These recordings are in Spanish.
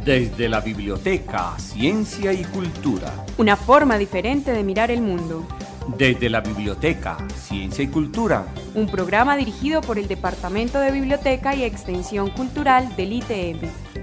Desde la biblioteca, ciencia y cultura. Una forma diferente de mirar el mundo. Desde la biblioteca, ciencia y cultura. Un programa dirigido por el Departamento de Biblioteca y Extensión Cultural del ITM.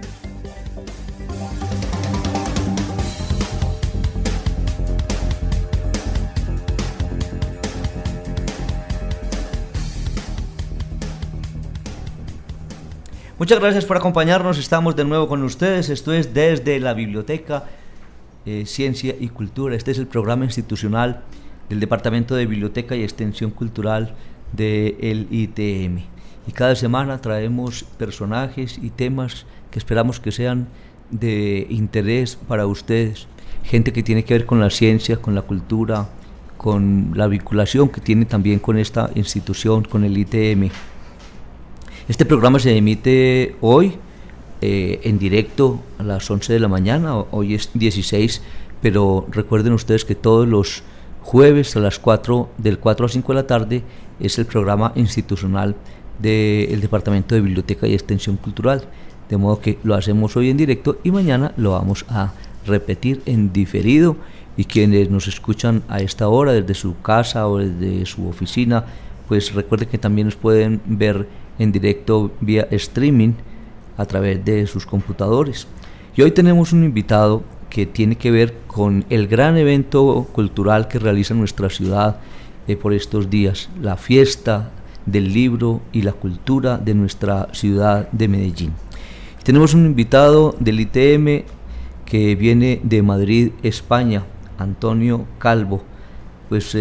Muchas gracias por acompañarnos, estamos de nuevo con ustedes, esto es Desde la Biblioteca, Ciencia y Cultura. Este es el programa institucional del Departamento de Biblioteca y Extensión Cultural del ITM. Y cada semana traemos personajes y temas que esperamos que sean de interés para ustedes. Gente que tiene que ver con la ciencia, con la cultura, con la vinculación que tiene también con esta institución, con el ITM. Este programa se emite hoy en directo a las 11 de la mañana, hoy es 16, pero recuerden ustedes que todos los jueves a las 4, del 4 a 5 de la tarde, es el programa institucional del Departamento de Biblioteca y Extensión Cultural, de modo que lo hacemos hoy en directo y mañana lo vamos a repetir en diferido, y quienes nos escuchan a esta hora desde su casa o desde su oficina, pues recuerden que también nos pueden ver en directo vía streaming a través de sus computadores. Y hoy tenemos un invitado que tiene que ver con el gran evento cultural que realiza nuestra ciudad por estos días, la fiesta del libro y la cultura de nuestra ciudad de Medellín. Tenemos un invitado del ITM que viene de Madrid, España, Antonio Calvo. Pues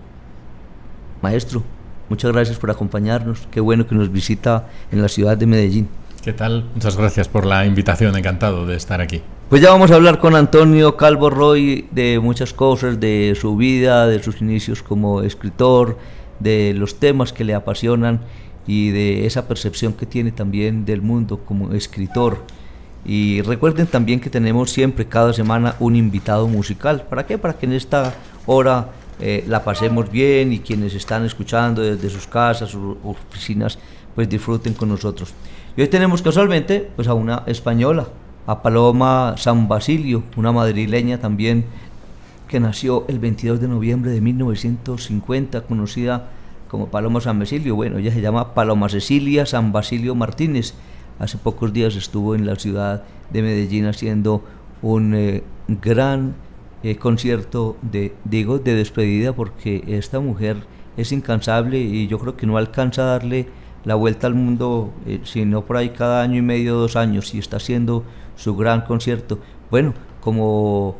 maestro, muchas gracias por acompañarnos, qué bueno que nos visita en la ciudad de Medellín. ¿Qué tal? Muchas gracias por la invitación, encantado de estar aquí. Pues ya vamos a hablar con Antonio Calvo Roy de muchas cosas, de su vida, de sus inicios como escritor, de los temas que le apasionan y de esa percepción que tiene también del mundo como escritor. Y recuerden también que tenemos siempre, cada semana, un invitado musical. ¿Para qué? Para que en esta hora la pasemos bien y quienes están escuchando desde sus casas, sus oficinas, pues disfruten con nosotros. Y hoy tenemos casualmente pues a una española, a Paloma San Basilio, una madrileña también que nació el 22 de noviembre de 1950, conocida como Paloma San Basilio. Bueno, ella se llama Paloma Cecilia San Basilio Martínez. Hace pocos días estuvo en la ciudad de Medellín haciendo un gran concierto de despedida, porque esta mujer es incansable y yo creo que no alcanza a darle la vuelta al mundo, sino por ahí cada año y medio, 2 años, y está haciendo su gran concierto. Bueno, como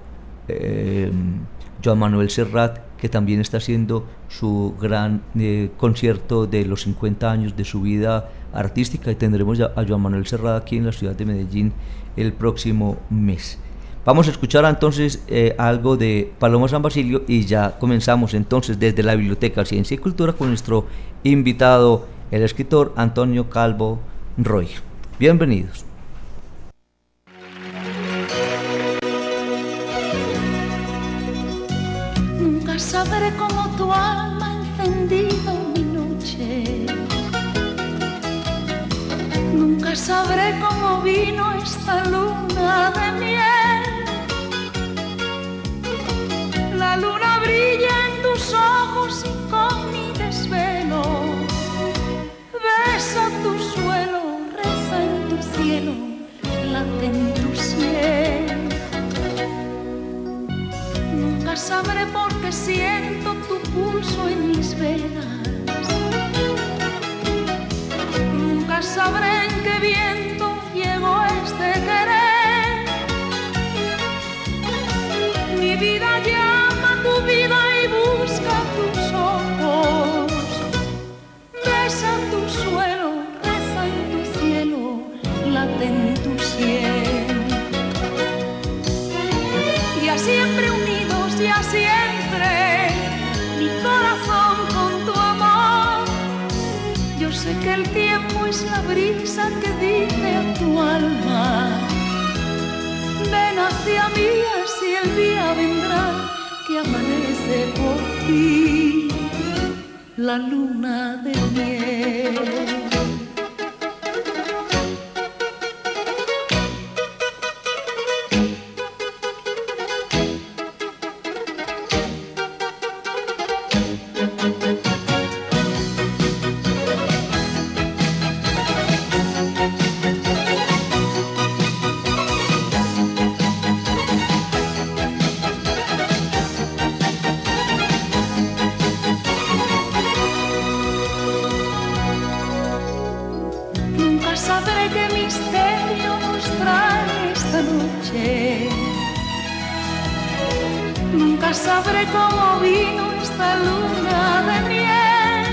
Joan Manuel Serrat, que también está haciendo su gran concierto de los 50 años de su vida artística, y tendremos a Joan Manuel Serrat aquí en la ciudad de Medellín el próximo mes. Vamos a escuchar entonces algo de Paloma San Basilio y ya comenzamos entonces desde la Biblioteca Ciencia y Cultura con nuestro invitado, el escritor Antonio Calvo Roy. Bienvenidos. Nunca sabré cómo tu alma ha encendido mi noche. Nunca sabré cómo vino esta luna de miel. La luna brilla en tus ojos y con mi desvelo besa tu suelo, reza en tu cielo, late en tu cielo. Nunca sabré por qué siento tu pulso en mis venas. Nunca sabré en qué viento llegó este querer. Mi vida llama tu vida y busca tus ojos. Besa tu suelo, reza en tu cielo, late en tu cielo. Ya siempre unidos, ya siempre, mi corazón con tu amor. Yo sé que el tiempo es la brisa que dice a tu alma: ven hacia mí, así el día vendrá que amanece por ti, la luna de miel. sabré cómo vino esta luna de miel.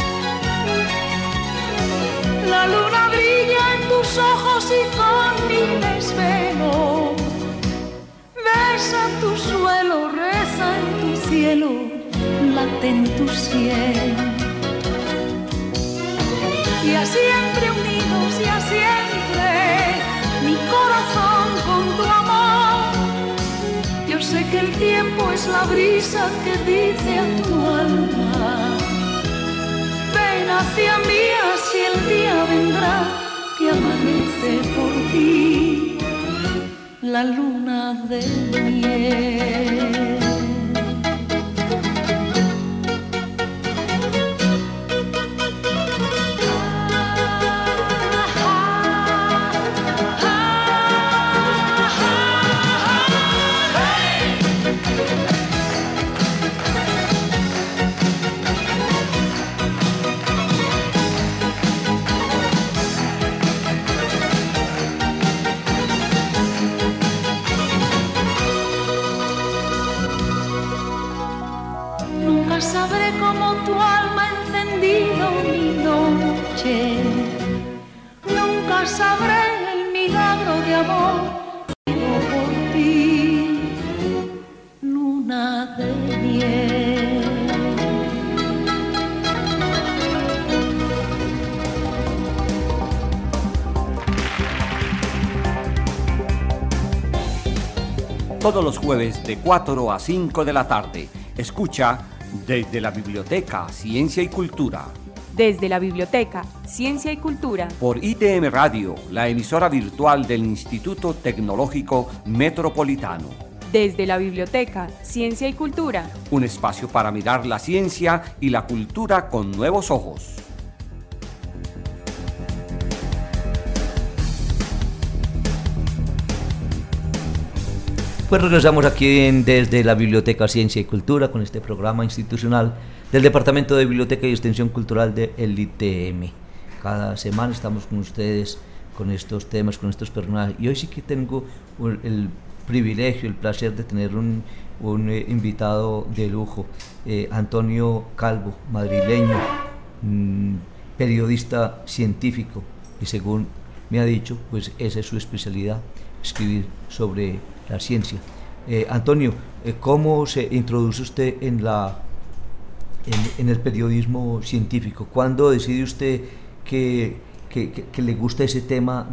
La luna brilla en tus ojos y con mi desvelo besa tu suelo, reza en tu cielo, late en tu sien. Y a siempre unidos y a siempre mi corazón con tu amor. Yo sé que el tiempo es la brisa que dice a tu alma: ven hacia mí, así el día vendrá que amanece por ti la luna de miel. Sabré cómo tu alma ha encendido mi noche. Nunca sabré el milagro de amor por ti, luna de miel. Todos los jueves de 4 a 5 de la tarde, escucha Desde la Biblioteca Ciencia y Cultura. Desde la Biblioteca Ciencia y Cultura. Por ITM Radio, la emisora virtual del Instituto Tecnológico Metropolitano. Desde la Biblioteca Ciencia y Cultura. Un espacio para mirar la ciencia y la cultura con nuevos ojos. Pues regresamos aquí desde la Biblioteca Ciencia y Cultura con este programa institucional del Departamento de Biblioteca y Extensión Cultural del ITM. Cada semana estamos con ustedes con estos temas, con estos personajes. Y hoy sí que tengo el privilegio, el placer de tener un invitado de lujo, Antonio Calvo, madrileño, periodista científico, y según me ha dicho, pues esa es su especialidad, escribir sobre la ciencia. Antonio, ¿cómo se introduce usted en el periodismo científico? ¿Cuándo decide usted que le gusta ese tema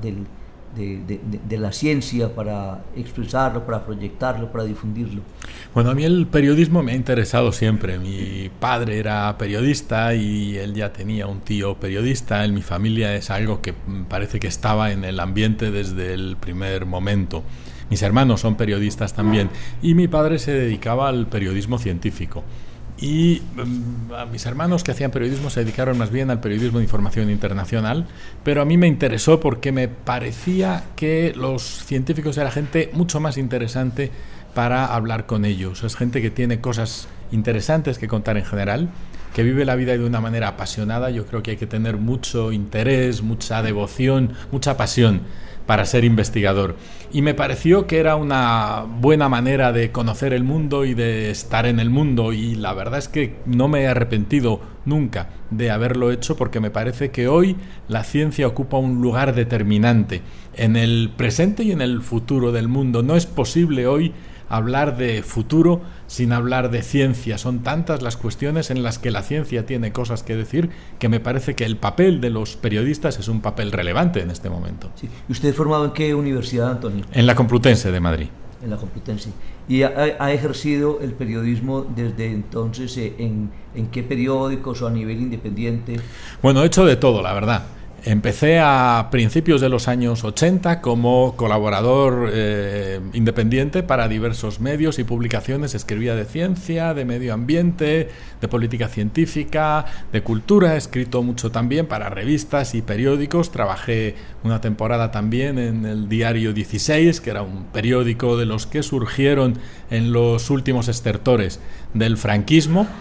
de la ciencia para expresarlo, para proyectarlo, para difundirlo? Bueno, a mí el periodismo me ha interesado siempre. Mi padre era periodista y él ya tenía un tío periodista. En mi familia es algo que parece que estaba en el ambiente desde el primer momento. Mis hermanos son periodistas también y mi padre se dedicaba al periodismo científico. Y a mis hermanos que hacían periodismo se dedicaron más bien al periodismo de información internacional, pero a mí me interesó porque me parecía que los científicos eran gente mucho más interesante para hablar con ellos. Es gente que tiene cosas interesantes que contar en general, que vive la vida de una manera apasionada. Yo creo que hay que tener mucho interés, mucha devoción, mucha pasión para ser investigador. Y me pareció que era una buena manera de conocer el mundo y de estar en el mundo, y la verdad es que no me he arrepentido nunca de haberlo hecho, porque me parece que hoy la ciencia ocupa un lugar determinante en el presente y en el futuro del mundo. No es posible hoy hablar de futuro sin hablar de ciencia. Son tantas las cuestiones en las que la ciencia tiene cosas que decir, que me parece que el papel de los periodistas es un papel relevante en este momento. Sí. ¿Y usted es formado en qué universidad, Antonio? En la Complutense de Madrid. En la Complutense. ¿Y ha ejercido el periodismo desde entonces en qué periódicos o a nivel independiente? Bueno, he hecho de todo, la verdad. Empecé a principios de los años 80 como colaborador independiente para diversos medios y publicaciones. Escribía de ciencia, de medio ambiente, de política científica, de cultura. He escrito mucho también para revistas y periódicos. Trabajé una temporada también en el Diario 16, que era un periódico de los que surgieron en los últimos estertores del franquismo.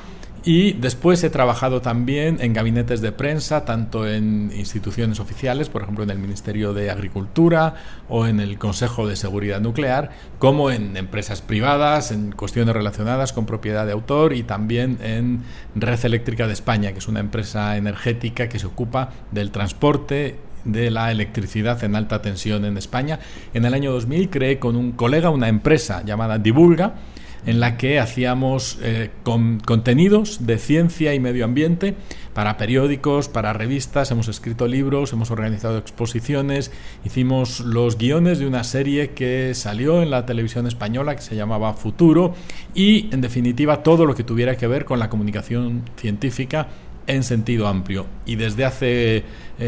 Y después he trabajado también en gabinetes de prensa, tanto en instituciones oficiales, por ejemplo en el Ministerio de Agricultura o en el Consejo de Seguridad Nuclear, como en empresas privadas, en cuestiones relacionadas con propiedad de autor, y también en Red Eléctrica de España, que es una empresa energética que se ocupa del transporte de la electricidad en alta tensión en España. En el año 2000 creé con un colega una empresa llamada Divulga, en la que hacíamos contenidos de ciencia y medio ambiente para periódicos, para revistas, hemos escrito libros, hemos organizado exposiciones, hicimos los guiones de una serie que salió en la televisión española que se llamaba Futuro, y en definitiva todo lo que tuviera que ver con la comunicación científica en sentido amplio. Y desde hace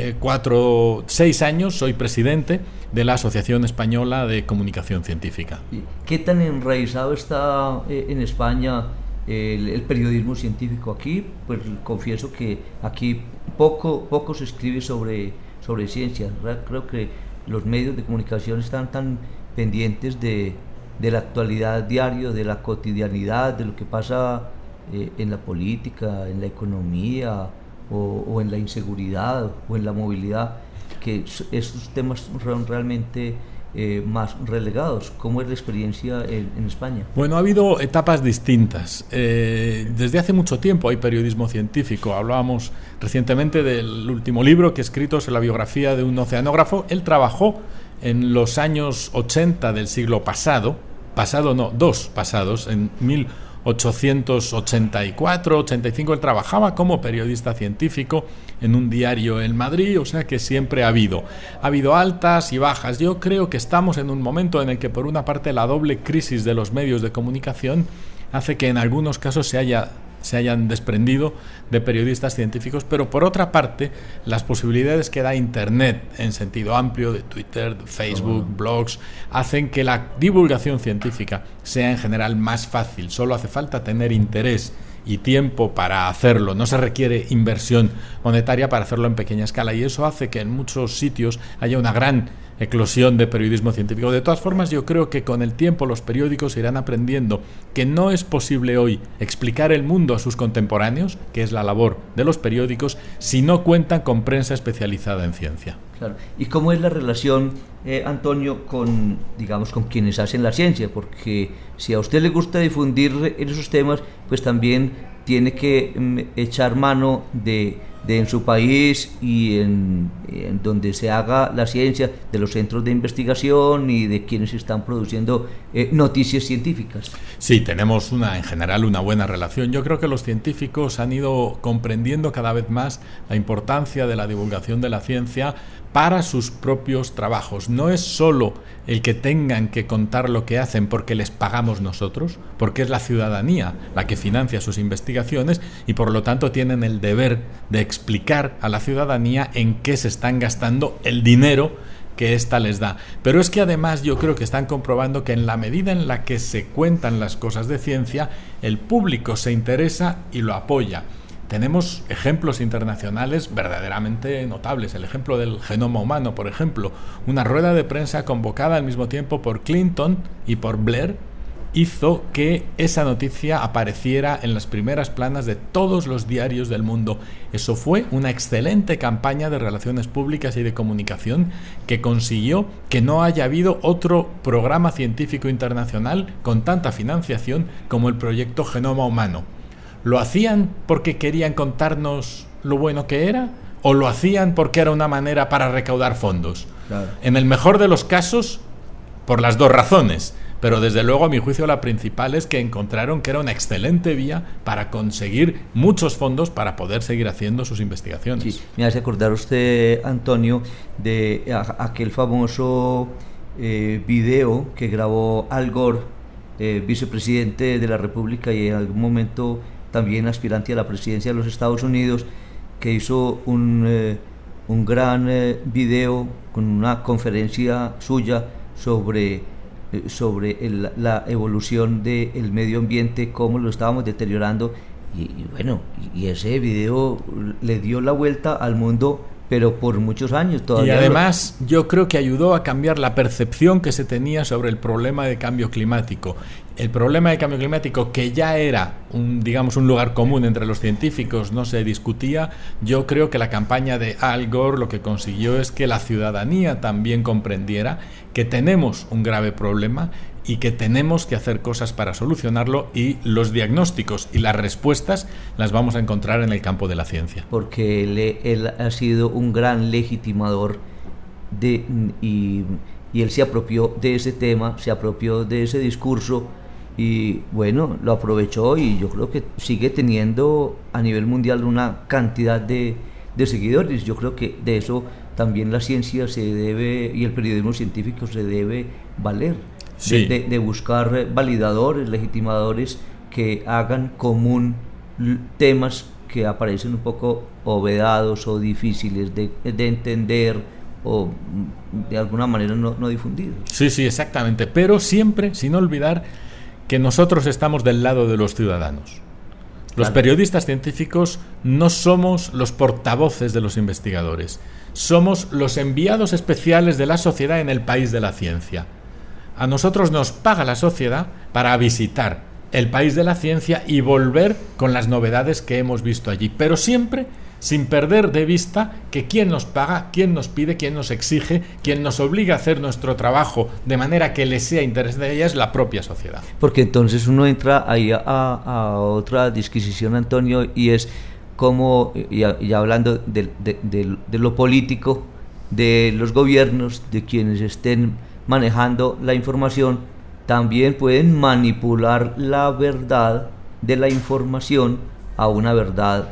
6 años soy presidente de la Asociación Española de Comunicación Científica. ¿Qué tan enraizado está en España el periodismo científico? Aquí, pues confieso que aquí poco se escribe sobre ciencia. Creo que los medios de comunicación están tan pendientes de la actualidad diaria, de la cotidianidad, de lo que pasa en la política, en la economía o en la inseguridad o en la movilidad, que estos temas son realmente más relegados. ¿Cómo es la experiencia en España? Bueno, ha habido etapas distintas. Desde hace mucho tiempo hay periodismo científico. Hablábamos recientemente del último libro que he escrito sobre la biografía de un oceanógrafo. Él trabajó en los años 80 del siglo pasado, dos pasados, en 1884-85, él trabajaba como periodista científico en un diario en Madrid, o sea que siempre ha habido altas y bajas. Yo creo que estamos en un momento en el que, por una parte, la doble crisis de los medios de comunicación hace que en algunos casos se hayan desprendido de periodistas científicos, pero por otra parte las posibilidades que da Internet en sentido amplio, de Twitter, de Facebook, blogs, hacen que la divulgación científica sea en general más fácil. Solo hace falta tener interés y tiempo para hacerlo, no se requiere inversión monetaria para hacerlo en pequeña escala, y eso hace que en muchos sitios haya una gran eclosión de periodismo científico. De todas formas, yo creo que con el tiempo los periódicos irán aprendiendo que no es posible hoy explicar el mundo a sus contemporáneos, que es la labor de los periódicos, si no cuentan con prensa especializada en ciencia. Claro. ¿Y cómo es la relación, Antonio, con quienes hacen la ciencia? Porque si a usted le gusta difundir esos temas, pues también tiene que echar mano de en su país y en donde se haga la ciencia, de los centros de investigación y de quienes están produciendo noticias científicas. Sí, tenemos en general una buena relación. Yo creo que los científicos han ido comprendiendo cada vez más la importancia de la divulgación de la ciencia para sus propios trabajos. No es solo el que tengan que contar lo que hacen porque les pagamos nosotros, porque es la ciudadanía la que financia sus investigaciones, y por lo tanto tienen el deber de explicar a la ciudadanía en qué se están gastando el dinero que ésta les da. Pero es que además yo creo que están comprobando que en la medida en la que se cuentan las cosas de ciencia, el público se interesa y lo apoya. Tenemos ejemplos internacionales verdaderamente notables. El ejemplo del genoma humano, por ejemplo. Una rueda de prensa convocada al mismo tiempo por Clinton y por Blair hizo que esa noticia apareciera en las primeras planas de todos los diarios del mundo. Eso fue una excelente campaña de relaciones públicas y de comunicación que consiguió que no haya habido otro programa científico internacional con tanta financiación como el proyecto Genoma Humano. ¿Lo hacían porque querían contarnos lo bueno que era? ¿O lo hacían porque era una manera para recaudar fondos? Claro. En el mejor de los casos, por las dos razones. Pero desde luego, a mi juicio, la principal es que encontraron que era una excelente vía para conseguir muchos fondos para poder seguir haciendo sus investigaciones. Sí, me hace acordar usted, Antonio, de aquel famoso video que grabó Al Gore, vicepresidente de la República y en algún momento también aspirante a la presidencia de los Estados Unidos, que hizo un gran video con una conferencia suya sobre la evolución del medio ambiente, cómo lo estábamos deteriorando, y ese video le dio la vuelta al mundo pero por muchos años todavía. Y además yo creo que ayudó a cambiar la percepción que se tenía sobre el problema de cambio climático. El problema de cambio climático, que ya era un lugar común entre los científicos, no se discutía. Yo creo que la campaña de Al Gore lo que consiguió es que la ciudadanía también comprendiera que tenemos un grave problema y que tenemos que hacer cosas para solucionarlo, y los diagnósticos y las respuestas las vamos a encontrar en el campo de la ciencia. Porque él ha sido un gran legitimador y él se apropió de ese tema, se apropió de ese discurso y bueno, lo aprovechó, y yo creo que sigue teniendo a nivel mundial una cantidad de seguidores. Yo creo que de eso también la ciencia se debe, y el periodismo científico se debe valer. Sí. De buscar validadores, legitimadores que hagan común temas que aparecen un poco vedados o difíciles de entender o de alguna manera no difundidos. Sí, exactamente, pero siempre sin olvidar que nosotros estamos del lado de los ciudadanos. Los periodistas científicos no somos los portavoces de los investigadores, somos los enviados especiales de la sociedad en el país de la ciencia. A nosotros nos paga la sociedad para visitar el país de la ciencia y volver con las novedades que hemos visto allí, pero siempre sin perder de vista que quién nos paga, quién nos pide, quién nos exige, quién nos obliga a hacer nuestro trabajo de manera que le sea interesante a ella es la propia sociedad. Porque entonces uno entra ahí a otra disquisición, Antonio, y es como, ya hablando de lo político, de los gobiernos, de quienes estén manejando la información, también pueden manipular la verdad de la información a una verdad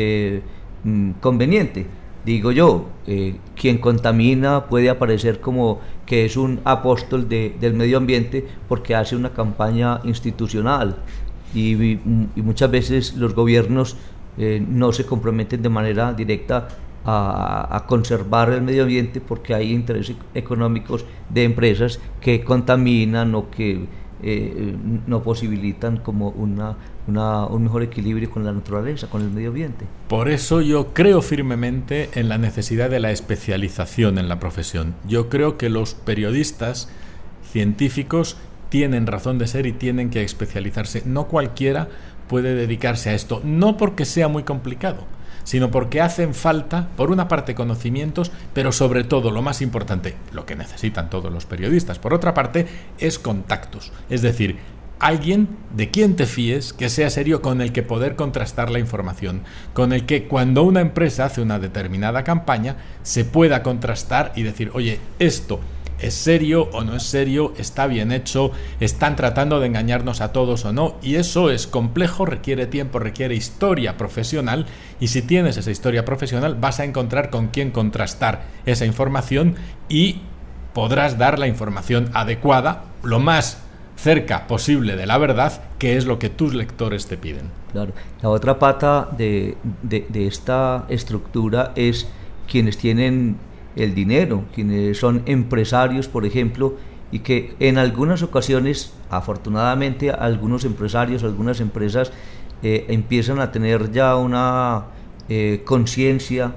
conveniente. Digo yo, quien contamina puede aparecer como que es un apóstol del medio ambiente porque hace una campaña institucional, y muchas veces los gobiernos no se comprometen de manera directa a conservar el medio ambiente porque hay intereses económicos de empresas que contaminan o que no posibilitan como un mejor equilibrio con la naturaleza, con el medio ambiente. Por eso yo creo firmemente en la necesidad de la especialización en la profesión. Yo creo que los periodistas científicos tienen razón de ser y tienen que especializarse. No cualquiera puede dedicarse a esto, no porque sea muy complicado, sino porque hacen falta, por una parte, conocimientos, pero sobre todo, lo más importante, lo que necesitan todos los periodistas, por otra parte, es contactos. Es decir, alguien de quien te fíes, que sea serio, con el que poder contrastar la información, con el que cuando una empresa hace una determinada campaña, se pueda contrastar y decir, oye, esto ¿es serio o no es serio? ¿Está bien hecho? ¿Están tratando de engañarnos a todos o no? Y eso es complejo, requiere tiempo, requiere historia profesional, y si tienes esa historia profesional vas a encontrar con quién contrastar esa información y podrás dar la información adecuada, lo más cerca posible de la verdad, que es lo que tus lectores te piden. Claro. La otra pata de esta estructura es quienes tienen el dinero, quienes son empresarios, por ejemplo, y que en algunas ocasiones, afortunadamente, algunos empresarios, algunas empresas empiezan a tener ya una conciencia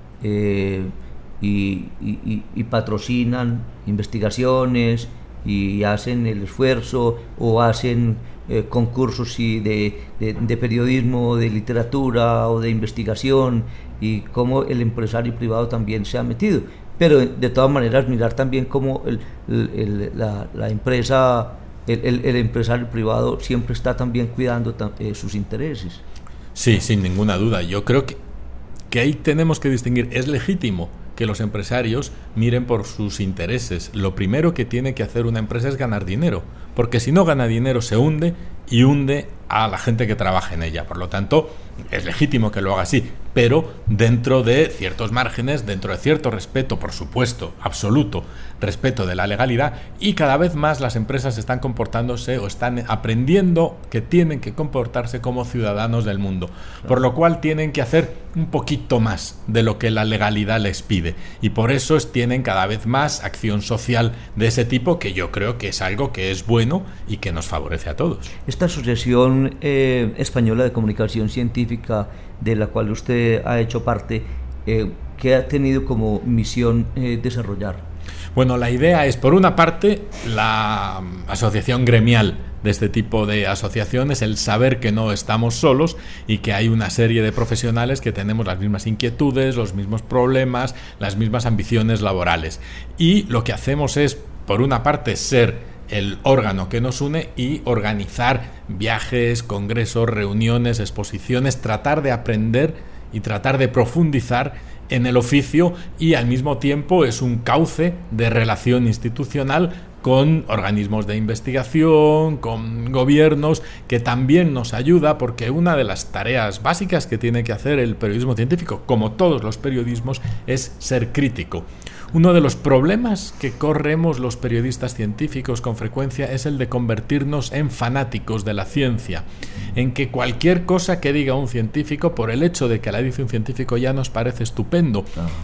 y patrocinan investigaciones y hacen el esfuerzo o hacen concursos de periodismo, de literatura o de investigación, y cómo el empresario privado también se ha metido, pero de todas maneras mirar también cómo la empresa, el empresario privado siempre está también cuidando sus intereses. Sí, sin ninguna duda. Yo creo que ahí tenemos que distinguir. Es legítimo que los empresarios miren por sus intereses. Lo primero que tiene que hacer una empresa es ganar dinero, porque si no gana dinero se hunde y hunde a la gente que trabaja en ella. Por lo tanto, es legítimo que lo haga así, pero dentro de ciertos márgenes, dentro de cierto respeto, por supuesto, absoluto respeto de la legalidad, y cada vez más las empresas están comportándose o están aprendiendo que tienen que comportarse como ciudadanos del mundo, por lo cual tienen que hacer un poquito más de lo que la legalidad les pide, y por eso tienen cada vez más acción social de ese tipo, que yo creo que es algo que es bueno y que nos favorece a todos. Esta Asociación Española de Comunicación Científica, de la cual usted ha hecho parte, ¿qué ha tenido como misión desarrollar? Bueno, la idea es, por una parte, la asociación gremial de este tipo de asociaciones, el saber que no estamos solos y que hay una serie de profesionales que tenemos las mismas inquietudes, los mismos problemas, las mismas ambiciones laborales. Y lo que hacemos es, por una parte, ser el órgano que nos une y organizar viajes, congresos, reuniones, exposiciones, tratar de aprender y tratar de profundizar en el oficio, y al mismo tiempo es un cauce de relación institucional con organismos de investigación, con gobiernos, que también nos ayuda, porque una de las tareas básicas que tiene que hacer el periodismo científico, como todos los periodismos, es ser crítico. Uno de los problemas que corremos los periodistas científicos con frecuencia es el de convertirnos en fanáticos de la ciencia, en que cualquier cosa que diga un científico, por el hecho de que la dice un científico, ya nos parece estupendo.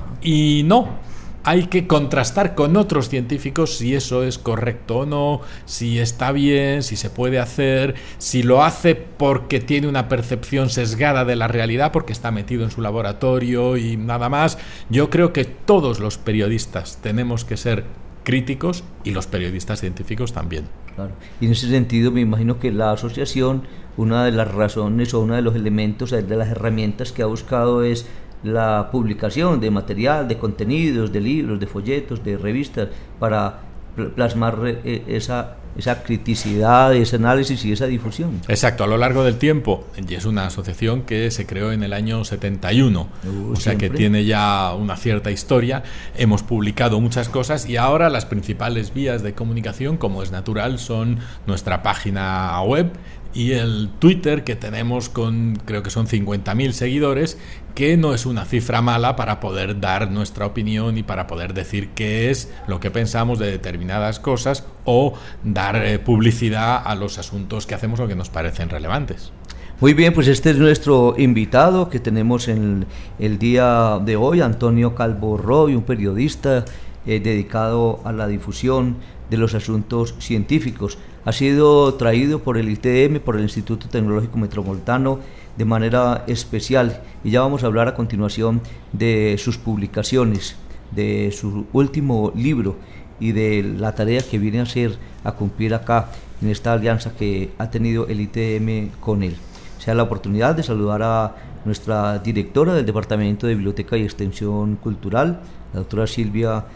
Y no, hay que contrastar con otros científicos si eso es correcto o no, si está bien, si se puede hacer, si lo hace porque tiene una percepción sesgada de la realidad, porque está metido en su laboratorio y nada más. Yo creo que todos los periodistas tenemos que ser críticos, y los periodistas científicos también. Claro. Y en ese sentido me imagino que la asociación, una de las razones o uno de los elementos, de las herramientas que ha buscado es la publicación de material, de contenidos, de libros, de folletos, de revistas, para plasmar esa criticidad, ese análisis y esa difusión. Exacto, a lo largo del tiempo, y es una asociación que se creó en el año 71, o sea que tiene ya una cierta historia. Hemos publicado muchas cosas, y ahora las principales vías de comunicación, como es natural, son nuestra página web y el Twitter, que tenemos con, creo que son 50.000 seguidores, que no es una cifra mala para poder dar nuestra opinión y para poder decir qué es lo que pensamos de determinadas cosas, o dar publicidad a los asuntos que hacemos o que nos parecen relevantes. Muy bien, pues este es nuestro invitado que tenemos en el día de hoy, Antonio Calvo Roy, un periodista dedicado a la difusión de los asuntos científicos. Ha sido traído por el ITM, por el Instituto Tecnológico Metropolitano, de manera especial, y ya vamos a hablar a continuación de sus publicaciones, de su último libro y de la tarea que viene a cumplir acá en esta alianza que ha tenido el ITM con él. Sea la oportunidad de saludar a nuestra directora del Departamento de Biblioteca y Extensión Cultural, la doctora Silvia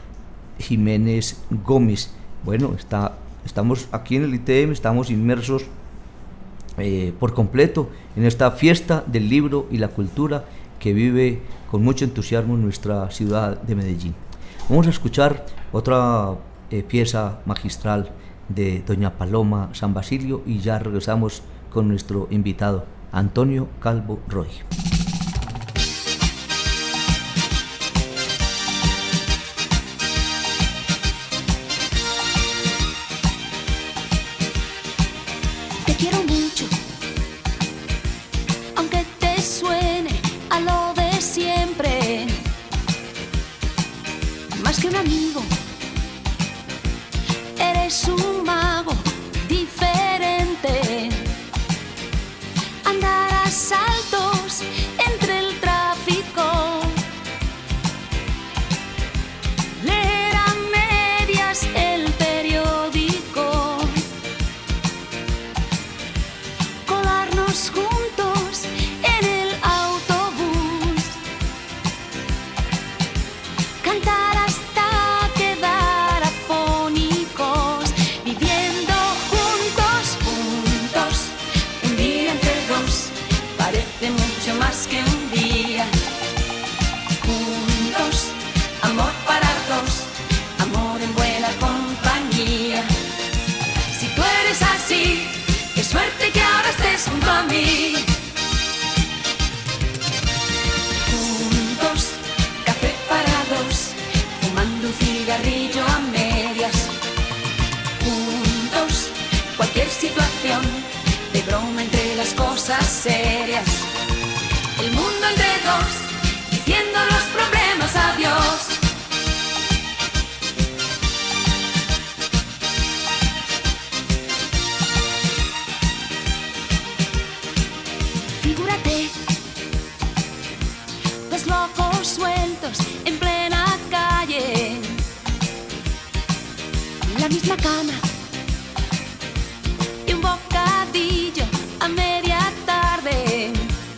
Jiménez Gómez. Bueno, estamos aquí en el ITM, estamos inmersos por completo en esta fiesta del libro y la cultura que vive con mucho entusiasmo en nuestra ciudad de Medellín. Vamos a escuchar otra pieza magistral de doña Paloma San Basilio, y ya regresamos con nuestro invitado, Antonio Calvo Roy. Más que un amigo, eres un mago diferente. Andar a saltos entre el tráfico, leer a medias el periódico, colarnos juntos en el autobús, cantar más que un día, juntos, amor para dos, amor en buena compañía. Si tú eres así, qué suerte que ahora estés junto a mí. Juntos, café para dos, fumando un cigarrillo a medias. Juntos, cualquier situación, de broma entre las cosas serias. El mundo entre dos, diciendo los problemas adiós. Figúrate, dos locos sueltos en plena calle. La misma cama y un bocadillo a media tarde.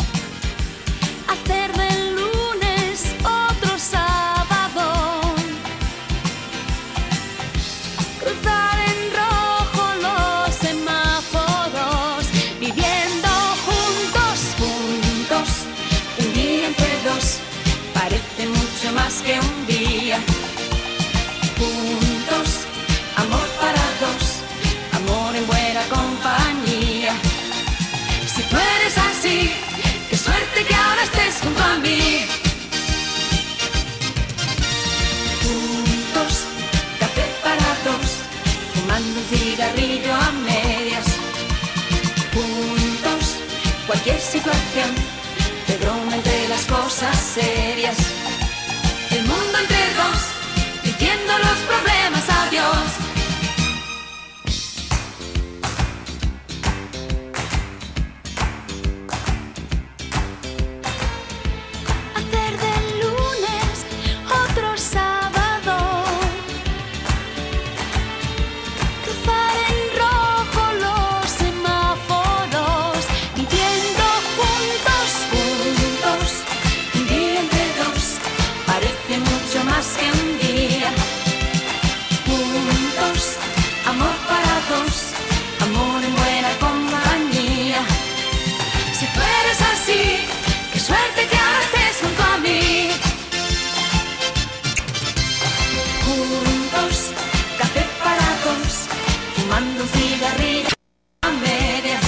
Hacer del lunes otro sábado. Cruzar en rojo los semáforos. Viviendo juntos, juntos. Un día entre dos parece mucho más que un día. Juntos, amor para dos, amor en buena compañía. Si tú eres así, qué suerte que ahora estés junto a mí. Juntos, café para dos, fumando un cigarrillo a medias. Juntos, cualquier situación, de broma entre las cosas serias. El mundo entre dos, diciendo los problemas adiós. Hacer del lunes otro sábado. Cruzar en rojo los semáforos. Viviendo juntos, juntos. Un día entre dos parece mucho más que un día. Juntos, amor para dos, amor en buena compañía. Si tú eres así, qué suerte que ahora estés junto a mí. Juntos, café para dos, fumando un cigarrillo a medias.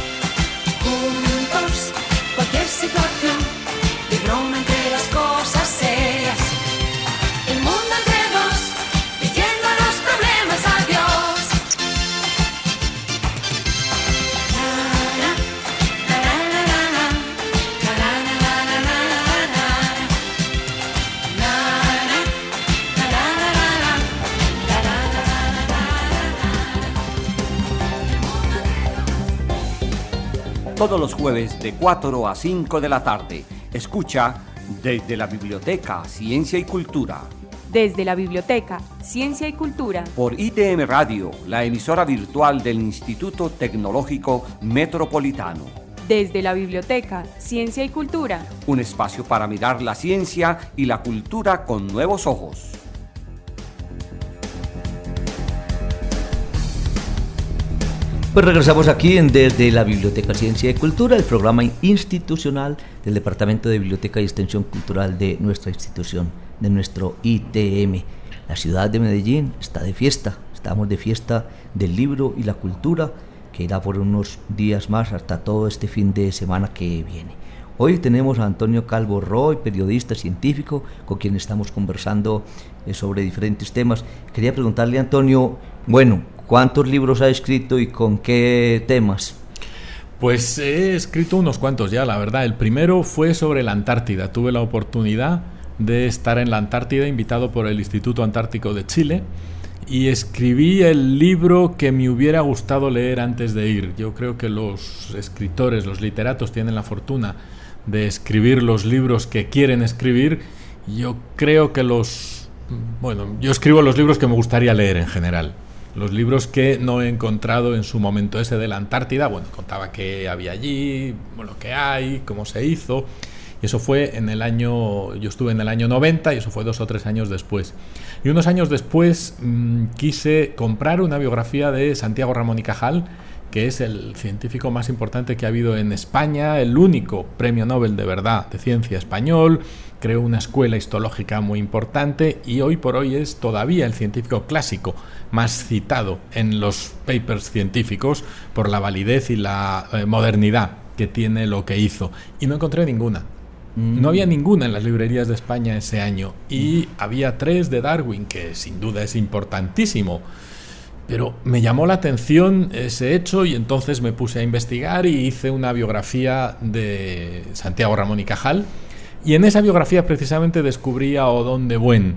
Juntos, cualquier situación, de broma entre las cosas serias. El mundo entre dos, diciendo los problemas adiós. Todos los jueves de 4 a 5 de la tarde. Escucha desde la Biblioteca Ciencia y Cultura. Desde la Biblioteca Ciencia y Cultura. Por ITM Radio, la emisora virtual del Instituto Tecnológico Metropolitano. Desde la Biblioteca Ciencia y Cultura. Un espacio para mirar la ciencia y la cultura con nuevos ojos. Pues regresamos aquí desde la Biblioteca Ciencia y Cultura, el programa institucional del Departamento de Biblioteca y Extensión Cultural de nuestra institución, de nuestro ITM. La ciudad de Medellín está de fiesta, estamos de fiesta del libro y la cultura, que irá por unos días más hasta todo este fin de semana que viene. Hoy tenemos a Antonio Calvo Roy, periodista científico, con quien estamos conversando sobre diferentes temas. Quería preguntarle a Antonio, bueno, ¿cuántos libros ha escrito y con qué temas? Pues he escrito unos cuantos ya, la verdad. El primero fue sobre la Antártida. Tuve la oportunidad de estar en la Antártida, invitado por el Instituto Antártico de Chile, y escribí el libro que me hubiera gustado leer antes de ir. Yo creo que los escritores, los literatos tienen la fortuna de escribir los libros que quieren escribir. Yo creo que yo escribo los libros que me gustaría leer en general. Los libros que no he encontrado en su momento. Ese de la Antártida, bueno, contaba qué había allí, lo que hay, cómo se hizo. Y eso fue yo estuve en el año 90 y eso fue 2 o 3 años después. Y unos años después quise comprar una biografía de Santiago Ramón y Cajal, que es el científico más importante que ha habido en España, el único premio Nobel de verdad de ciencia español. Creó una escuela histológica muy importante y hoy por hoy es todavía el científico clásico más citado en los papers científicos por la validez y la modernidad que tiene lo que hizo. Y no encontré ninguna. No había ninguna en las librerías de España ese año. Y había 3 de Darwin, que sin duda es importantísimo. Pero me llamó la atención ese hecho y entonces me puse a investigar y hice una biografía de Santiago Ramón y Cajal. Y en esa biografía precisamente descubrí a Odón de Buen,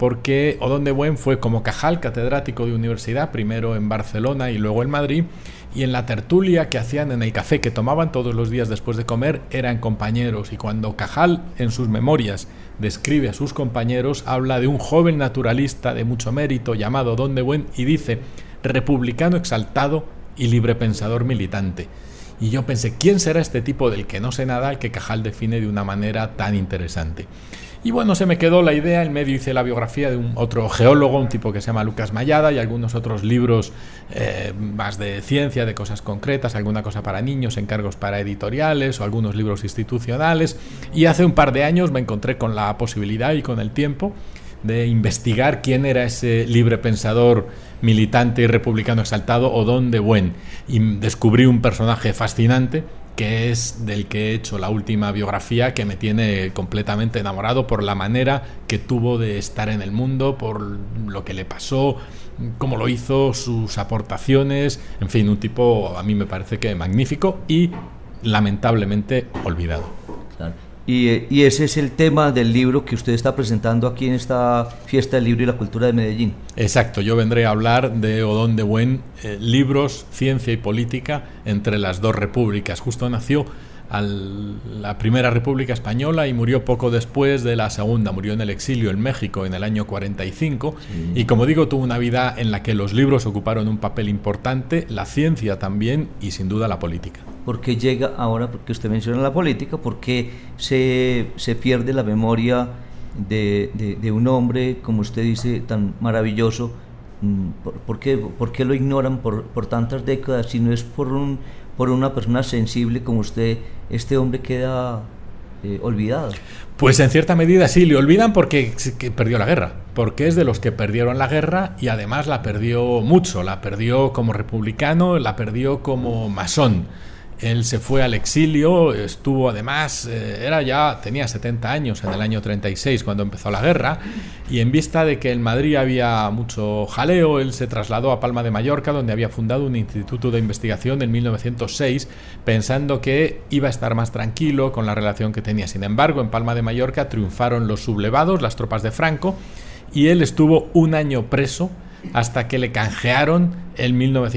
porque Odón de Buen fue como Cajal, catedrático de universidad, primero en Barcelona y luego en Madrid, y en la tertulia que hacían en el café que tomaban todos los días después de comer eran compañeros, y cuando Cajal en sus memorias describe a sus compañeros, habla de un joven naturalista de mucho mérito llamado Odón de Buen y dice: republicano exaltado y librepensador militante. Y yo pensé, ¿quién será este tipo del que no sé nada, al que Cajal define de una manera tan interesante? Y bueno, se me quedó la idea. En medio hice la biografía de un otro geólogo, un tipo que se llama Lucas Mayada, y algunos otros libros más de ciencia, de cosas concretas, alguna cosa para niños, encargos para editoriales o algunos libros institucionales. Y hace un par de años me encontré con la posibilidad y con el tiempo de investigar quién era ese libre pensador, militante y republicano exaltado, Odón de Buen, y descubrí un personaje fascinante que es del que he hecho la última biografía, que me tiene completamente enamorado por la manera que tuvo de estar en el mundo, por lo que le pasó, cómo lo hizo, sus aportaciones, en fin, un tipo a mí me parece que magnífico y lamentablemente olvidado. Claro. Y ese es el tema del libro que usted está presentando aquí en esta Fiesta del Libro y la Cultura de Medellín. Exacto, yo vendré a hablar de Odón de Buen, libros, ciencia y política entre las dos repúblicas. Justo nació la Primera República Española y murió poco después de la Segunda. Murió en el exilio en México en el año 45. Sí. Y como digo, tuvo una vida en la que los libros ocuparon un papel importante, la ciencia también y sin duda la política. ¿Por qué llega ahora, porque usted menciona la política, por qué se pierde la memoria de un hombre, como usted dice, tan maravilloso? ¿Por qué lo ignoran por tantas décadas? Si no es por una persona sensible como usted, este hombre queda olvidado. Pues en cierta medida sí, le olvidan porque perdió la guerra, porque es de los que perdieron la guerra y además la perdió mucho, la perdió como republicano, la perdió como masón. Él se fue al exilio, estuvo además, tenía 70 años en el año 36 cuando empezó la guerra, y en vista de que en Madrid había mucho jaleo, él se trasladó a Palma de Mallorca, donde había fundado un instituto de investigación en 1906, pensando que iba a estar más tranquilo con la relación que tenía. Sin embargo, en Palma de Mallorca triunfaron los sublevados, las tropas de Franco, y él estuvo un año preso hasta que le canjearon en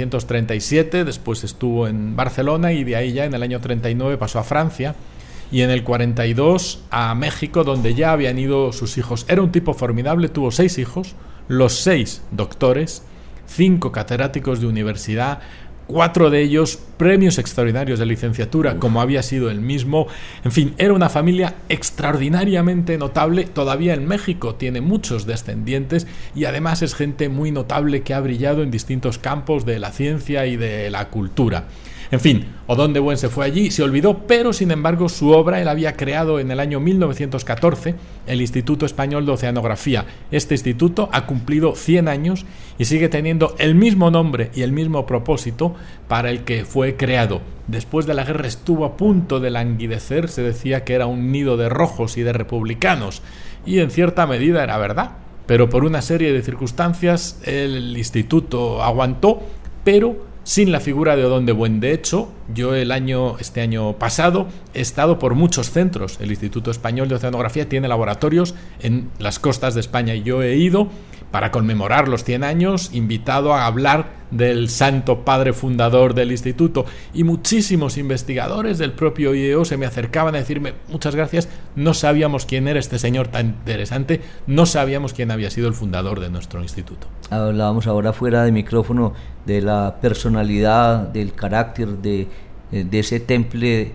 1937, después estuvo en Barcelona y de ahí ya en el año 39 pasó a Francia y en el 42 a México, donde ya habían ido sus hijos. Era un tipo formidable, tuvo 6 hijos, los 6 doctores, 5 catedráticos de universidad, 4 de ellos premios extraordinarios de licenciatura, como había sido él mismo. En fin, era una familia extraordinariamente notable. Todavía en México tiene muchos descendientes y además es gente muy notable que ha brillado en distintos campos de la ciencia y de la cultura. En fin, Odón de Buen se fue allí, se olvidó, pero sin embargo su obra, él había creado en el año 1914 el Instituto Español de Oceanografía. Este instituto ha cumplido 100 años y sigue teniendo el mismo nombre y el mismo propósito para el que fue creado. Después de la guerra estuvo a punto de languidecer, se decía que era un nido de rojos y de republicanos, y en cierta medida era verdad, pero por una serie de circunstancias el instituto aguantó, pero sin la figura de Odón de Buen. De hecho, yo este año pasado he estado por muchos centros. El Instituto Español de Oceanografía tiene laboratorios en las costas de España y yo he ido para conmemorar los 100 años, invitado a hablar del santo padre fundador del instituto, y muchísimos investigadores del propio IEO se me acercaban a decirme: muchas gracias, no sabíamos quién era este señor tan interesante, no sabíamos quién había sido el fundador de nuestro instituto. Hablábamos ahora fuera de micrófono de la personalidad, del carácter de ese temple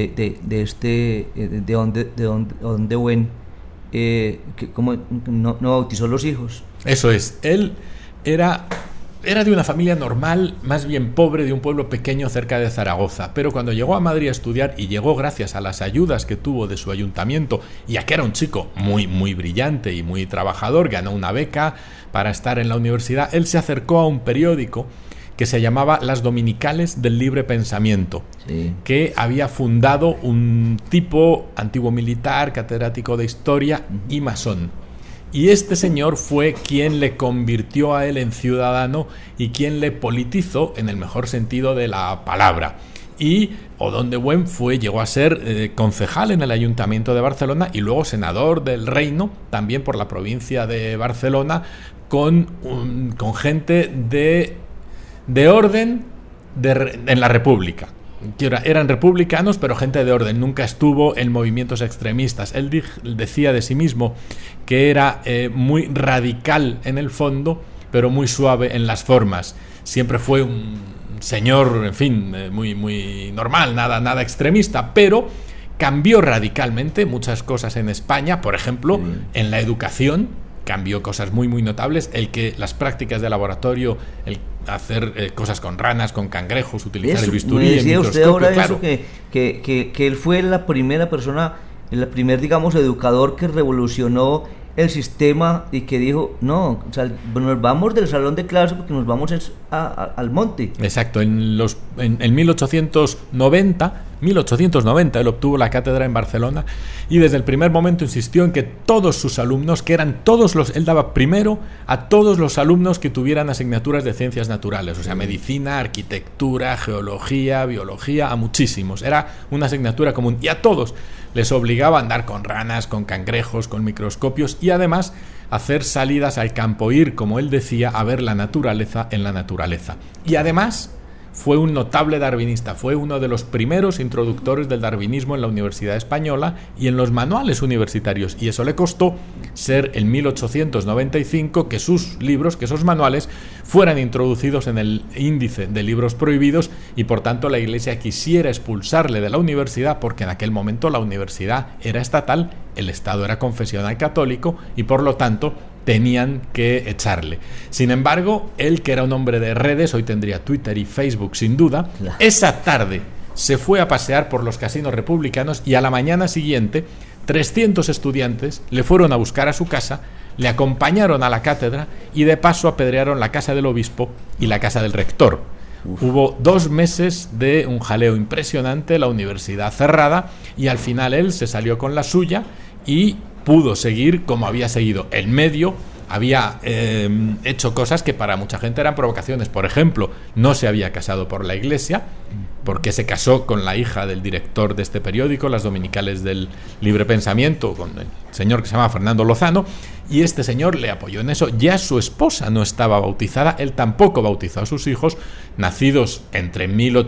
de Odón de Buen, que como no bautizó los hijos. Eso es, él era de una familia normal, más bien pobre, de un pueblo pequeño cerca de Zaragoza, pero cuando llegó a Madrid a estudiar, y llegó gracias a las ayudas que tuvo de su ayuntamiento, y a que era un chico muy, muy brillante y muy trabajador, ganó una beca para estar en la universidad, él se acercó a un periódico que se llamaba Las Dominicales del Libre Pensamiento, sí, que había fundado un tipo antiguo militar, catedrático de historia y masón. Y este señor fue quien le convirtió a él en ciudadano y quien le politizó en el mejor sentido de la palabra. y Odón de Buen llegó a ser concejal en el Ayuntamiento de Barcelona y luego senador del Reino, también por la provincia de Barcelona, con gente de orden en la República. Eran republicanos, pero gente de orden, nunca estuvo en movimientos extremistas. Él decía de sí mismo que era muy radical en el fondo, pero muy suave en las formas. Siempre fue un señor, en fin, muy normal, nada extremista, pero cambió radicalmente muchas cosas en España. Por ejemplo, en la educación cambió cosas muy notables, las prácticas de laboratorio, el hacer cosas con ranas, con cangrejos, utilizar el bisturí, el microscopio. Usted ahora claro. Eso que él fue la primera persona, el primer, digamos, educador que revolucionó el sistema y que dijo, no, o sea, nos vamos del salón de clase porque nos vamos al monte. Exacto, en 1890 él obtuvo la cátedra en Barcelona y desde el primer momento insistió en que todos sus alumnos, él daba primero a todos los alumnos que tuvieran asignaturas de ciencias naturales, o sea, medicina, arquitectura, geología, biología, a muchísimos, era una asignatura común y a todos les obligaba a andar con ranas, con cangrejos, con microscopios y además hacer salidas al campo, ir, como él decía, a ver la naturaleza en la naturaleza. Y además fue un notable darwinista, fue uno de los primeros introductores del darwinismo en la Universidad Española y en los manuales universitarios, y eso le costó ser en 1895 que sus libros, que esos manuales fueran introducidos en el índice de libros prohibidos y por tanto la Iglesia quisiera expulsarle de la universidad porque en aquel momento la universidad era estatal, el Estado era confesional católico y por lo tanto tenían que echarle. Sin embargo, él, que era un hombre de redes, hoy tendría Twitter y Facebook sin duda, esa tarde se fue a pasear por los casinos republicanos y a la mañana siguiente 300 estudiantes le fueron a buscar a su casa, le acompañaron a la cátedra y de paso apedrearon la casa del obispo y la casa del rector. Hubo 2 meses de un jaleo impresionante, la universidad cerrada, y al final él se salió con la suya y pudo seguir como había seguido. En medio había hecho cosas que para mucha gente eran provocaciones. Por ejemplo, no se había casado por la Iglesia, porque se casó con la hija del director de este periódico, Las Dominicales del Libre Pensamiento, con el señor que se llamaba Fernando Lozano, y este señor le apoyó en eso. Ya su esposa no estaba bautizada, él tampoco bautizó a sus hijos, nacidos entre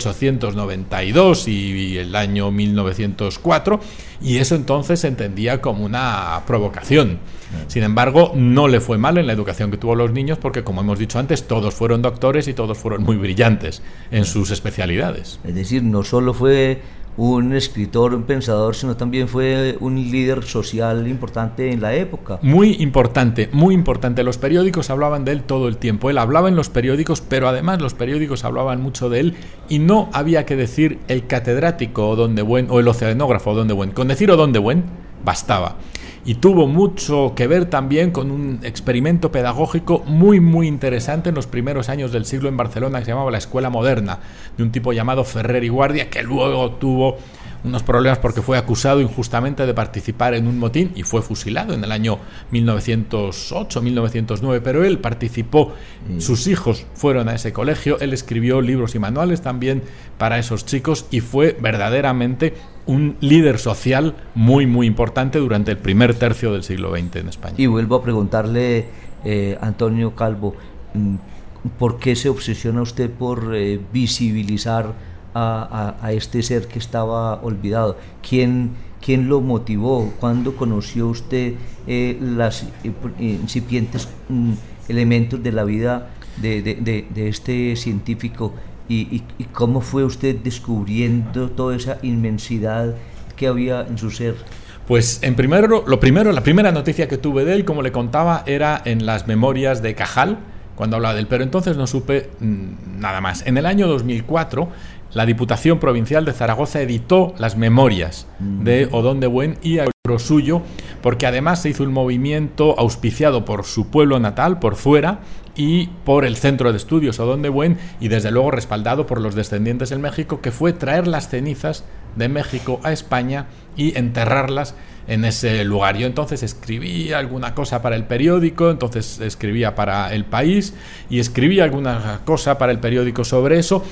1892 y el año 1904, y eso entonces se entendía como una provocación. Sin embargo, no le fue mal en la educación que tuvo los niños, porque como hemos dicho antes, todos fueron doctores y todos fueron muy brillantes en sus especialidades. Es decir, no solo fue un escritor, un pensador, sino también fue un líder social importante en la época. Muy importante, muy importante. Los periódicos hablaban de él todo el tiempo. Él hablaba en los periódicos, pero además los periódicos hablaban mucho de él y no había que decir el catedrático Odón de Buen o el oceanógrafo Odón de Buen. Con decir Odón de Buen bastaba. Y tuvo mucho que ver también con un experimento pedagógico muy interesante en los primeros años del siglo en Barcelona, que se llamaba la Escuela Moderna, de un tipo llamado Ferrer y Guardia, que luego tuvo unos problemas porque fue acusado injustamente de participar en un motín y fue fusilado en el año 1908, 1909, pero él participó, sus hijos fueron a ese colegio, él escribió libros y manuales también para esos chicos y fue verdaderamente un líder social muy importante durante el primer tercio del siglo XX en España. Y vuelvo a preguntarle, Antonio Calvo, ¿por qué se obsesiona usted por visibilizar a este ser que estaba olvidado? ¿Quién lo motivó? ¿Cuándo conoció usted las incipientes elementos de la vida de este científico? ¿Y cómo fue usted descubriendo toda esa inmensidad que había en su ser? Pues la primera noticia que tuve de él, como le contaba, era en las memorias de Cajal, cuando hablaba de él, pero entonces no supe nada más. En el año 2004, la Diputación Provincial de Zaragoza editó las memorias de Odón de Buen y el libro suyo, porque además se hizo un movimiento auspiciado por su pueblo natal, por Zuera, y por el Centro de Estudios Odón de Buen, y desde luego respaldado por los descendientes en México, que fue traer las cenizas de México a España y enterrarlas en ese lugar. Yo entonces escribí alguna cosa para el periódico, entonces escribía para El País y escribí alguna cosa para el periódico sobre eso,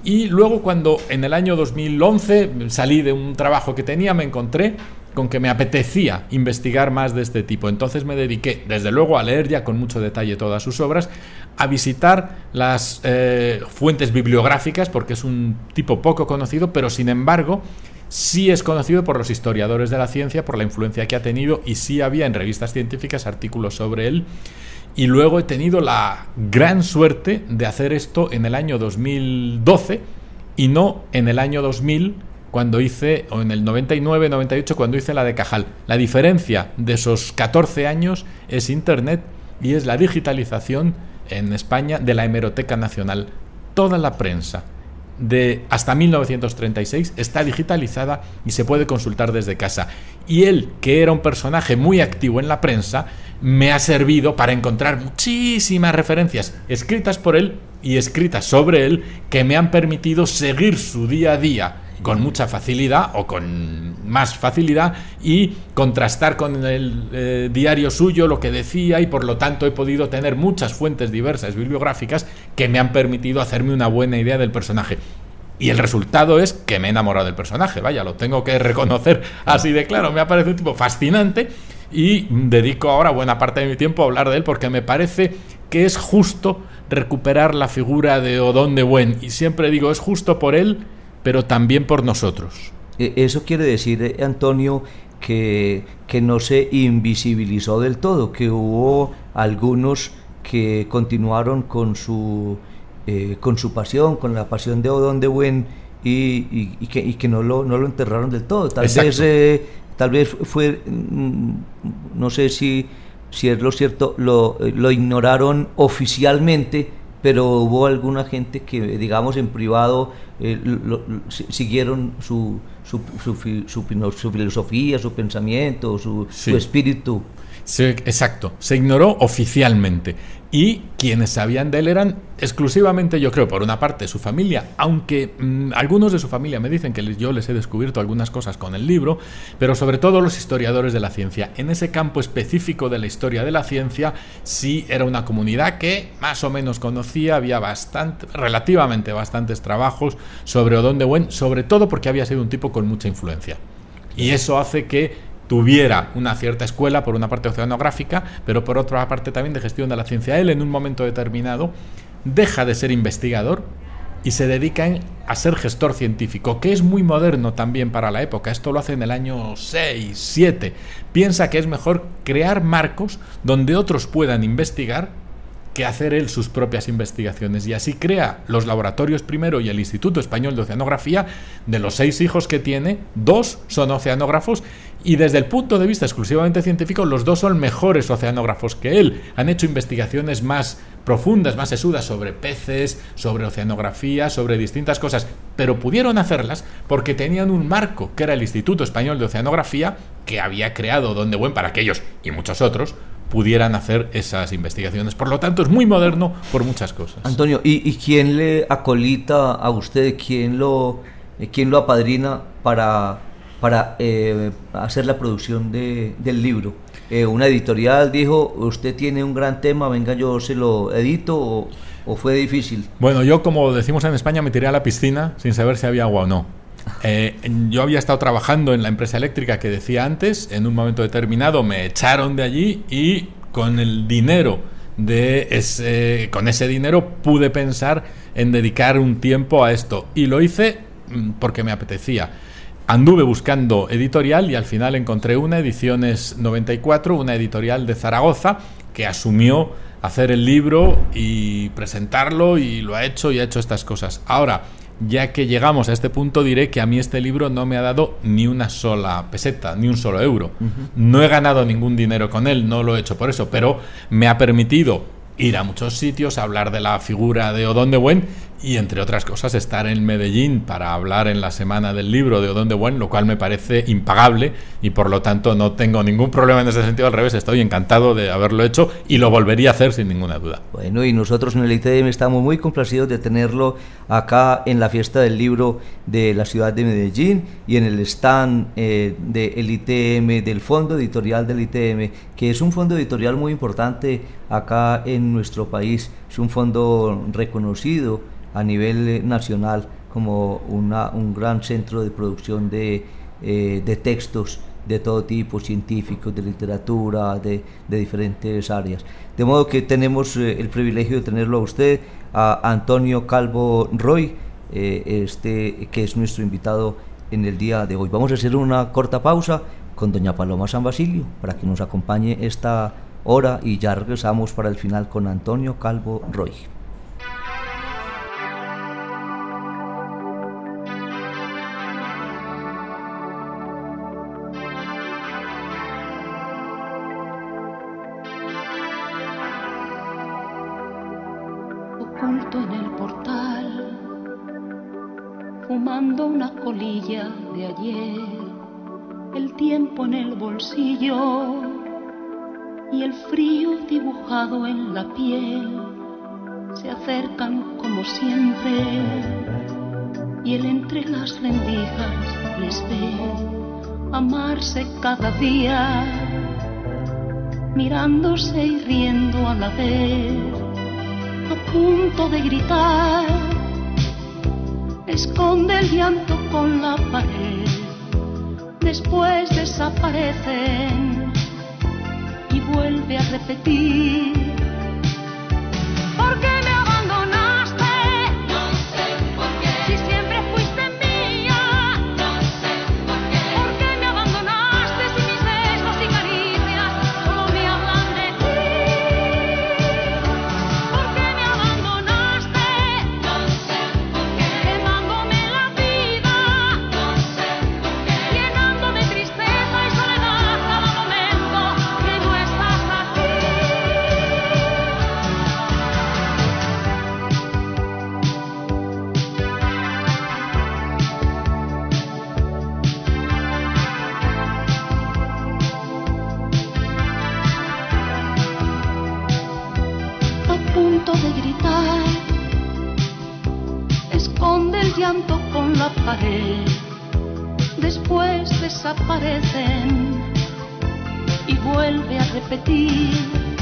Y luego, cuando en el año 2011 salí de un trabajo que tenía, me encontré con que me apetecía investigar más de este tipo. Entonces me dediqué, desde luego, a leer ya con mucho detalle todas sus obras, a visitar las fuentes bibliográficas, porque es un tipo poco conocido, pero sin embargo sí es conocido por los historiadores de la ciencia, por la influencia que ha tenido, y sí había en revistas científicas artículos sobre él. Y luego he tenido la gran suerte de hacer esto en el año 2012 y no en el año 2000, cuando hice, o en el 99, 98, cuando hice la de Cajal. La diferencia de esos 14 años es Internet y es la digitalización en España de la Hemeroteca Nacional. Toda la prensa de hasta 1936 está digitalizada y se puede consultar desde casa. Y él, que era un personaje muy activo en la prensa, me ha servido para encontrar muchísimas referencias escritas por él y escritas sobre él que me han permitido seguir su día a día con mucha facilidad o con más facilidad y contrastar con el diario suyo lo que decía, y por lo tanto he podido tener muchas fuentes diversas bibliográficas que me han permitido hacerme una buena idea del personaje. Y el resultado es que me he enamorado del personaje, vaya, lo tengo que reconocer así de claro. Me ha parecido un tipo fascinante y dedico ahora buena parte de mi tiempo a hablar de él, porque me parece que es justo recuperar la figura de Odón de Buen, y siempre digo, es justo por él, pero también por nosotros. Eso quiere decir, Antonio, que no se invisibilizó del todo, que hubo algunos que continuaron con su pasión, con la pasión de Odón de Buen, y que no lo enterraron del todo. Tal vez fue, no sé si es lo cierto, lo ignoraron oficialmente, pero hubo alguna gente que, digamos, en privado siguieron su filosofía, su pensamiento, su espíritu. Sí, exacto, se ignoró oficialmente, y quienes sabían de él eran exclusivamente, yo creo, por una parte su familia, aunque algunos de su familia me dicen que yo les he descubierto algunas cosas con el libro, pero sobre todo los historiadores de la ciencia. En ese campo específico de la historia de la ciencia sí era una comunidad que más o menos conocía, había relativamente bastantes trabajos sobre Odón de Buen, sobre todo porque había sido un tipo con mucha influencia, y eso hace que tuviera una cierta escuela, por una parte oceanográfica, pero por otra parte también de gestión de la ciencia. Él, en un momento determinado, deja de ser investigador y se dedica a ser gestor científico, que es muy moderno también para la época. Esto lo hace en el año 6, 7. Piensa que es mejor crear marcos donde otros puedan investigar que hacer él sus propias investigaciones, y así crea los laboratorios primero y el Instituto Español de Oceanografía. De los 6 hijos que tiene, 2 son oceanógrafos, y desde el punto de vista exclusivamente científico, los 2 son mejores oceanógrafos que él. Han hecho investigaciones más profundas, más sesudas sobre peces, sobre oceanografía, sobre distintas cosas, pero pudieron hacerlas porque tenían un marco, que era el Instituto Español de Oceanografía, que había creado Odón de Buen para que ellos y muchos otros pudieran hacer esas investigaciones. Por lo tanto, es muy moderno por muchas cosas. Antonio, ¿y quién le acolita a usted? ¿Quién lo apadrina para hacer la producción del libro? ¿Una editorial dijo, usted tiene un gran tema, venga, yo se lo edito, o fue difícil? Bueno, yo, como decimos en España, me tiré a la piscina sin saber si había agua o no. Yo había estado trabajando en la empresa eléctrica que decía antes. En un momento determinado me echaron de allí, y con el dinero con ese dinero pude pensar en dedicar un tiempo a esto, y lo hice porque me apetecía. Anduve buscando editorial y al final encontré una, Ediciones 94, una editorial de Zaragoza, que asumió hacer el libro y presentarlo, y lo ha hecho, y ha hecho estas cosas. Ahora, ya que llegamos a este punto, diré que a mí este libro no me ha dado ni una sola peseta, ni un solo euro. No he ganado ningún dinero con él, no lo he hecho por eso, pero me ha permitido ir a muchos sitios, hablar de la figura de Odón de Buen, y entre otras cosas estar en Medellín para hablar en la semana del libro de Odón de Buen, lo cual me parece impagable, y por lo tanto no tengo ningún problema en ese sentido. Al revés, estoy encantado de haberlo hecho y lo volvería a hacer sin ninguna duda. Bueno, y nosotros en el ITM estamos muy complacidos de tenerlo acá en la fiesta del libro de la ciudad de Medellín, y en el stand del ITM, del Fondo Editorial del ITM, que es un fondo editorial muy importante acá en nuestro país. Es un fondo reconocido a nivel nacional como un gran centro de producción de textos de todo tipo, científicos, de literatura, de diferentes áreas. De modo que tenemos el privilegio de tenerlo a usted, a Antonio Calvo Roy, que es nuestro invitado en el día de hoy. Vamos a hacer una corta pausa con doña Paloma San Basilio para que nos acompañe esta hora y ya regresamos para el final con Antonio Calvo Roy. Oculto en el portal, fumando una colilla de ayer, el tiempo en el bolsillo y el frío dibujado en la piel se acercan como siempre, y él entre las rendijas les ve amarse cada día, mirándose y riendo a la vez, a punto de gritar. Esconde el llanto con la pared, después desaparecen y vuelve a repetir. ¿Por qué me abandonaste? No sé por qué. Si siempre fuiste mía. No sé por qué. ¿Por qué me abandonaste si mis besos y caricias solo me hablan de ti? ¿Por qué me abandonaste? No sé por qué. Quemándome la vida. No sé por qué. Llenándome tristeza y soledad cada momento que no estás aquí. A punto de gritar, esconde el llanto con la pared, después desaparecen y vuelve a repetir.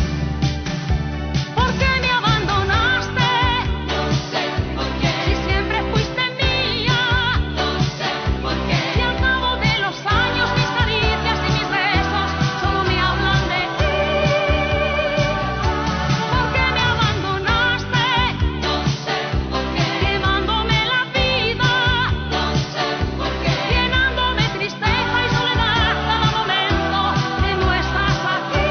¿Por qué me abandonaste? No sé por qué. Si siempre fuiste mía. No sé por qué. Si al cabo de los años mis caricias y mis besos solo me hablan de ti. ¿Por qué me abandonaste? No sé por qué. Quemándome la vida. No sé por qué. Llenándome tristeza y soledad cada momento que no estás aquí.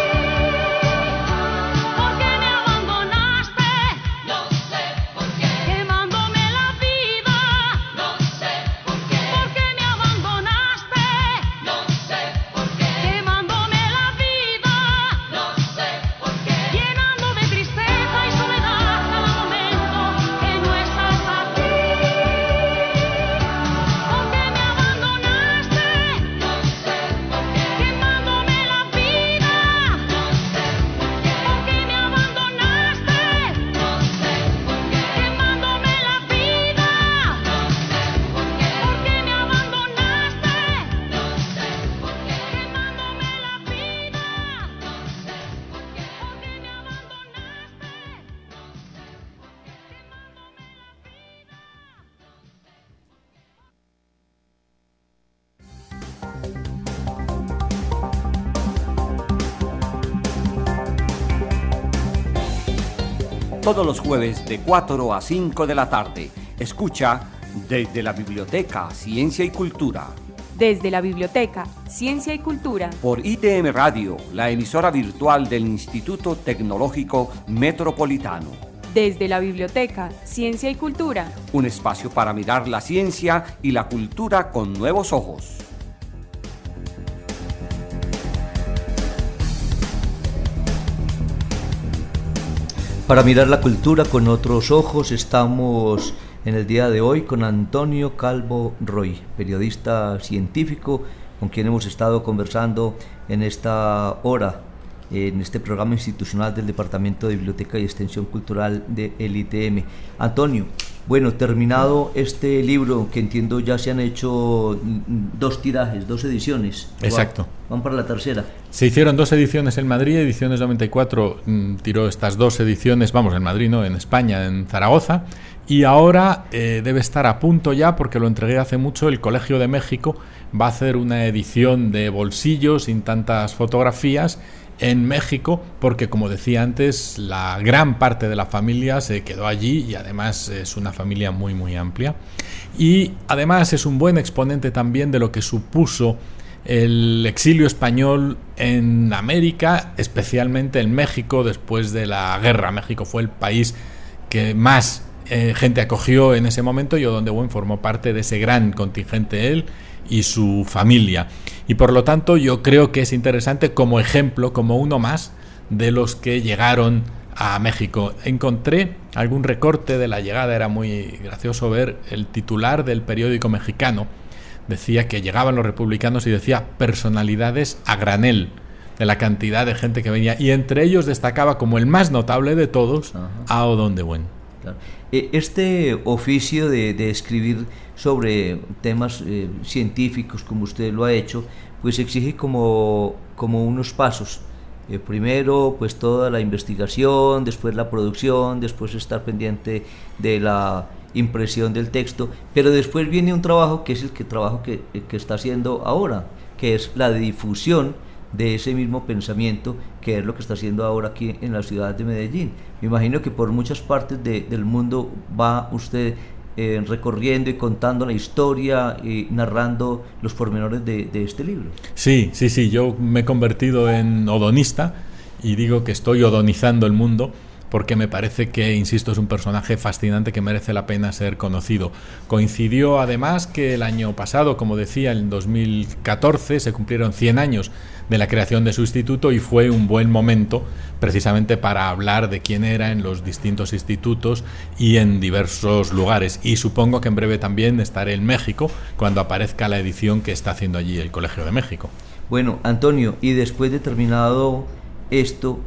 ¿Por qué me abandonaste? No sé por qué. Quemándome la vida. No sé por qué. ¿Por qué me abandonaste? No sé por qué. Quemándome la vida. No sé por qué. Llenando de tristeza y soledad cada momento que no estás aquí. ¿Por qué me abandonaste? No sé por qué. Quemándome la vida. No sé por qué. ¿Por qué me abandonaste? No sé por qué. Quemándome la vida. No sé por qué. ¿Por qué me abandonaste? No sé por qué. Quemándome la vida. No sé por qué. ¿Por qué me abandonaste? No sé por qué. Todos los jueves de 4 a 5 de la tarde. Escucha desde la Biblioteca Ciencia y Cultura. Desde la Biblioteca Ciencia y Cultura. Por ITM Radio, la emisora virtual del Instituto Tecnológico Metropolitano. Desde la Biblioteca Ciencia y Cultura. Un espacio para mirar la ciencia y la cultura con nuevos ojos. Para mirar la cultura con otros ojos, estamos en el día de hoy con Antonio Calvo Roy, periodista científico con quien hemos estado conversando en esta hora, en este programa institucional del Departamento de Biblioteca y Extensión Cultural del ITM. Antonio, bueno, terminado este libro, que entiendo ya se han hecho 2 tirajes, 2 ediciones. Exacto. Van para la tercera. Se hicieron 2 ediciones en Madrid, Ediciones 94 tiró estas 2 ediciones, vamos, en Madrid no, en España, en Zaragoza, y ahora debe estar a punto ya, porque lo entregué hace mucho. El Colegio de México va a hacer una edición de bolsillo sin tantas fotografías en México, porque como decía antes, la gran parte de la familia se quedó allí y además es una familia muy muy amplia, y además es un buen exponente también de lo que supuso el exilio español en América, especialmente en México después de la guerra. México fue el país que más gente acogió en ese momento, y Odón formó parte de ese gran contingente, él y su familia, y por lo tanto yo creo que es interesante como ejemplo, como uno más de los que llegaron a México. Encontré algún recorte de la llegada, era muy gracioso ver el titular del periódico mexicano, decía que llegaban los republicanos y decía personalidades a granel, de la cantidad de gente que venía, y entre ellos destacaba como el más notable de todos a Odón de Buen. Claro. Este oficio de escribir sobre temas científicos, como usted lo ha hecho, pues exige como unos pasos. Primero, pues toda la investigación, después la producción, después estar pendiente de la impresión del texto, pero después viene un trabajo que es el trabajo que está haciendo ahora, que es la difusión de ese mismo pensamiento, que es lo que está haciendo ahora aquí en la ciudad de Medellín. Me imagino que por muchas partes del mundo va usted recorriendo y contando la historia y narrando los pormenores de este libro. Sí, yo me he convertido en odonista y digo que estoy odonizando el mundo, porque me parece que, insisto, es un personaje fascinante que merece la pena ser conocido. Coincidió además que el año pasado, como decía, en 2014, se cumplieron 100 años de la creación de su instituto, y fue un buen momento precisamente para hablar de quién era en los distintos institutos y en diversos lugares. Y supongo que en breve también estaré en México cuando aparezca la edición que está haciendo allí el Colegio de México. Bueno, Antonio, y después de terminado esto,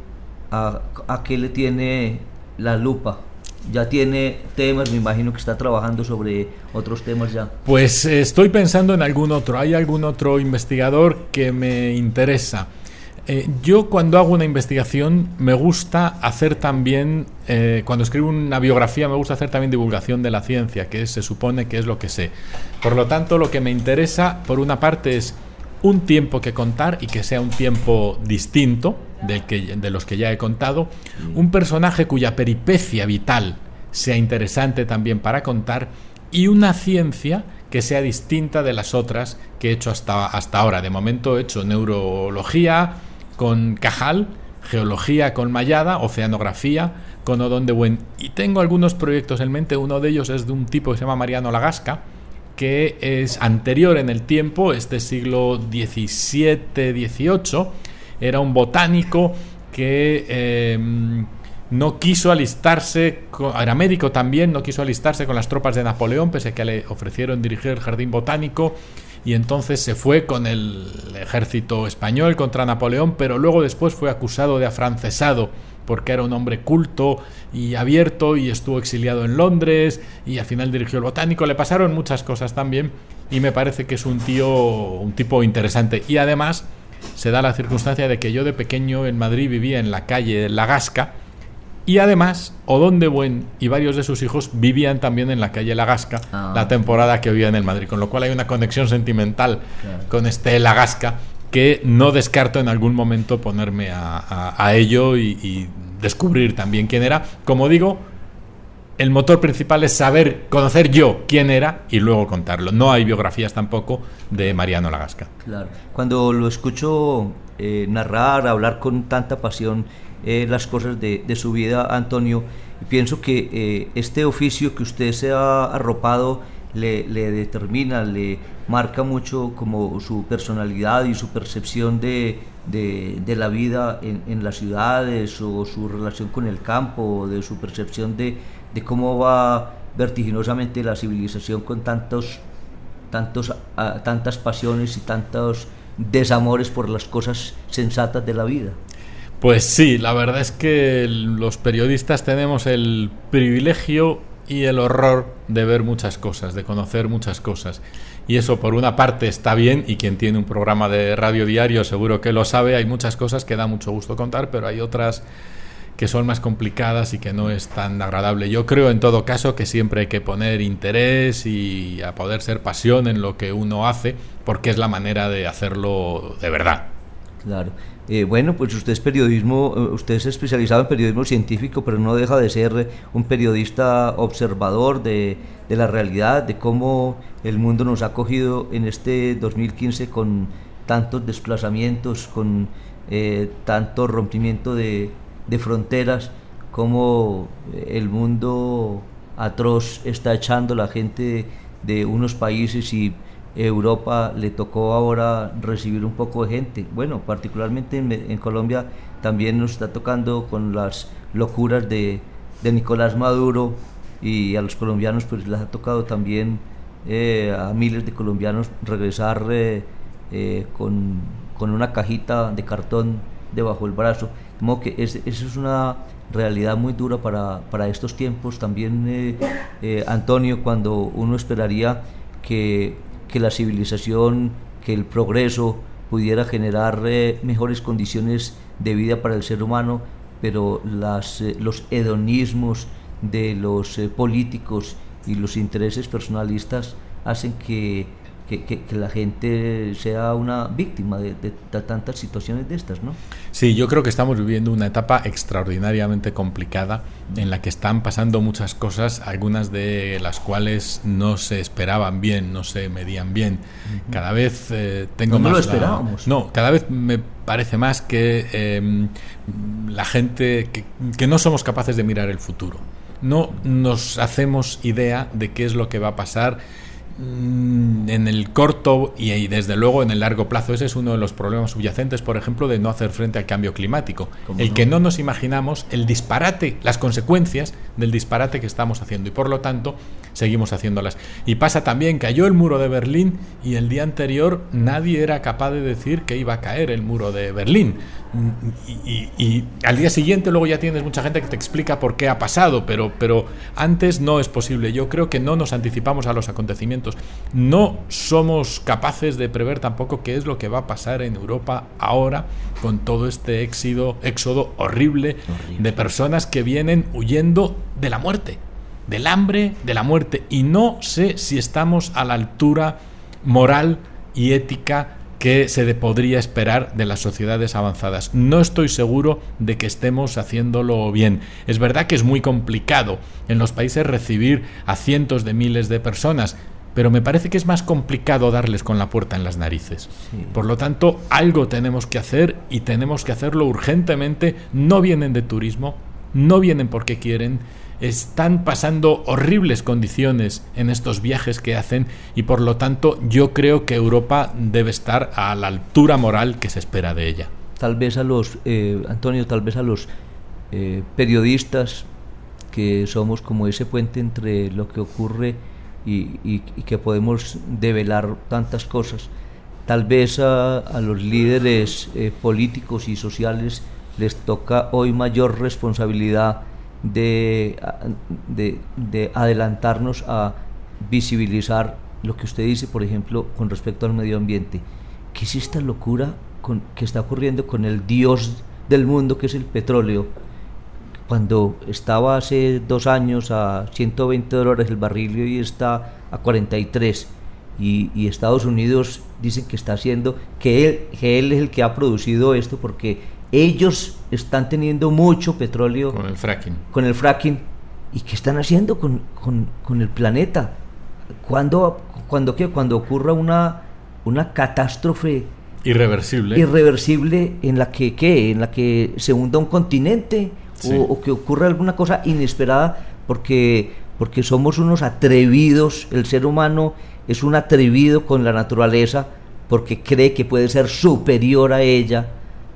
¿a qué le tiene la lupa? ¿Ya tiene temas? Me imagino que está trabajando sobre otros temas ya. Pues estoy pensando en algún otro. ¿Hay algún otro investigador que me interesa? Yo cuando hago una investigación me gusta hacer también, cuando escribo una biografía, me gusta hacer también divulgación de la ciencia, que se supone que es lo que sé. Por lo tanto, lo que me interesa, por una parte, es un tiempo que contar, y que sea un tiempo distinto de los que ya he contado, un personaje cuya peripecia vital sea interesante también para contar, y una ciencia que sea distinta de las otras que he hecho hasta ahora. De momento he hecho neurología con Cajal, geología con Mayada, oceanografía con Odón de Buen, y tengo algunos proyectos en mente. Uno de ellos es de un tipo que se llama Mariano Lagasca, que es anterior en el tiempo, este siglo XVII-XVIII, era un botánico que no quiso alistarse, era médico también, no quiso alistarse con las tropas de Napoleón, pese a que le ofrecieron dirigir el jardín botánico, y entonces se fue con el ejército español contra Napoleón, pero luego después fue acusado de afrancesado, porque era un hombre culto y abierto, y estuvo exiliado en Londres, y al final dirigió el botánico. Le pasaron muchas cosas también, y me parece que es un tipo interesante. Y además se da la circunstancia de que yo de pequeño en Madrid vivía en la calle La Gasca, y además Odón de Buen y varios de sus hijos vivían también en la calle La Gasca la temporada que vivía en el Madrid, con lo cual hay una conexión sentimental con este La Gasca, que no descarto en algún momento ponerme a ello y descubrir también quién era. Como digo, el motor principal es conocer yo quién era y luego contarlo. No hay biografías tampoco de Mariano Lagasca. Claro. Cuando lo escucho narrar, hablar con tanta pasión las cosas de su vida, Antonio, pienso que este oficio que usted se ha arropado le determina, le marca mucho como su personalidad y su percepción de la vida en las ciudades, o su relación con el campo, de su percepción de cómo va vertiginosamente la civilización con tantas pasiones y tantos desamores por las cosas sensatas de la vida. Pues sí, la verdad es que los periodistas tenemos el privilegio y el horror de ver muchas cosas, de conocer muchas cosas, y eso por una parte está bien, y quien tiene un programa de radio diario seguro que lo sabe. Hay muchas cosas que da mucho gusto contar, pero hay otras que son más complicadas y que no es tan agradable. Yo creo en todo caso que siempre hay que poner interés y a poder ser pasión en lo que uno hace, porque es la manera de hacerlo de verdad. Claro. Bueno, pues usted es especializado en periodismo científico, pero no deja de ser un periodista observador de la realidad, de cómo el mundo nos ha cogido en este 2015 con tantos desplazamientos, con tanto rompimiento de fronteras, cómo el mundo atroz está echando la gente de unos países y Europa le tocó ahora recibir un poco de gente. Bueno, particularmente en Colombia también nos está tocando con las locuras de Nicolás Maduro, y a los colombianos pues les ha tocado también a miles de colombianos regresar con una cajita de cartón debajo del brazo. Como que eso es una realidad muy dura para estos tiempos también, Antonio, cuando uno esperaría que la civilización, que el progreso pudiera generar mejores condiciones de vida para el ser humano, pero los hedonismos de los políticos y los intereses personalistas hacen que la gente sea una víctima de tantas situaciones de estas, ¿no? Sí, yo creo que estamos viviendo una etapa extraordinariamente complicada en la que están pasando muchas cosas, algunas de las cuales no se esperaban bien, no se medían bien. Cada vez tengo no más... lo esperábamos. Cada vez me parece más que la gente, que no somos capaces de mirar el futuro. No nos hacemos idea de qué es lo que va a pasar en el corto y desde luego en el largo plazo. Ese es uno de los problemas subyacentes, por ejemplo, de no hacer frente al cambio climático, que no nos imaginamos el disparate, las consecuencias del disparate que estamos haciendo, y por lo tanto seguimos haciéndolas. Y pasa también, cayó el muro de Berlín y el día anterior nadie era capaz de decir que iba a caer el muro de Berlín, y al día siguiente luego ya tienes mucha gente que te explica por qué ha pasado, pero antes no es posible. Yo creo que no nos anticipamos a los acontecimientos, no somos capaces de prever tampoco qué es lo que va a pasar en Europa ahora con todo este éxodo horrible de personas que vienen huyendo de la muerte, del hambre, de la muerte, y no sé si estamos a la altura moral y ética que se podría esperar de las sociedades avanzadas. No estoy seguro de que estemos haciéndolo bien. Es verdad que es muy complicado en los países recibir a cientos de miles de personas, pero me parece que es más complicado darles con la puerta en las narices. Sí. Por lo tanto, algo tenemos que hacer, y tenemos que hacerlo urgentemente. No vienen de turismo, no vienen porque quieren, están pasando horribles condiciones en estos viajes que hacen, y por lo tanto yo creo que Europa debe estar a la altura moral que se espera de ella. Tal vez a los, Antonio, periodistas que somos como ese puente entre lo que ocurre y que podemos develar tantas cosas, tal vez a los líderes políticos y sociales les toca hoy mayor responsabilidad de adelantarnos a visibilizar lo que usted dice, por ejemplo, con respecto al medio ambiente. ¿Qué es esta locura que está ocurriendo con el dios del mundo, que es el petróleo? Cuando estaba hace 2 años a $120 el barril, y hoy está a 43, y Estados Unidos dicen que está haciendo, que él es el que ha producido esto, porque ellos están teniendo mucho petróleo con el fracking. ¿Y qué están haciendo con el planeta? ¿Cuándo ocurra una catástrofe irreversible en la que se hunda un continente? Sí. o que ocurra alguna cosa inesperada, porque somos unos atrevidos. El ser humano es un atrevido con la naturaleza porque cree que puede ser superior a ella,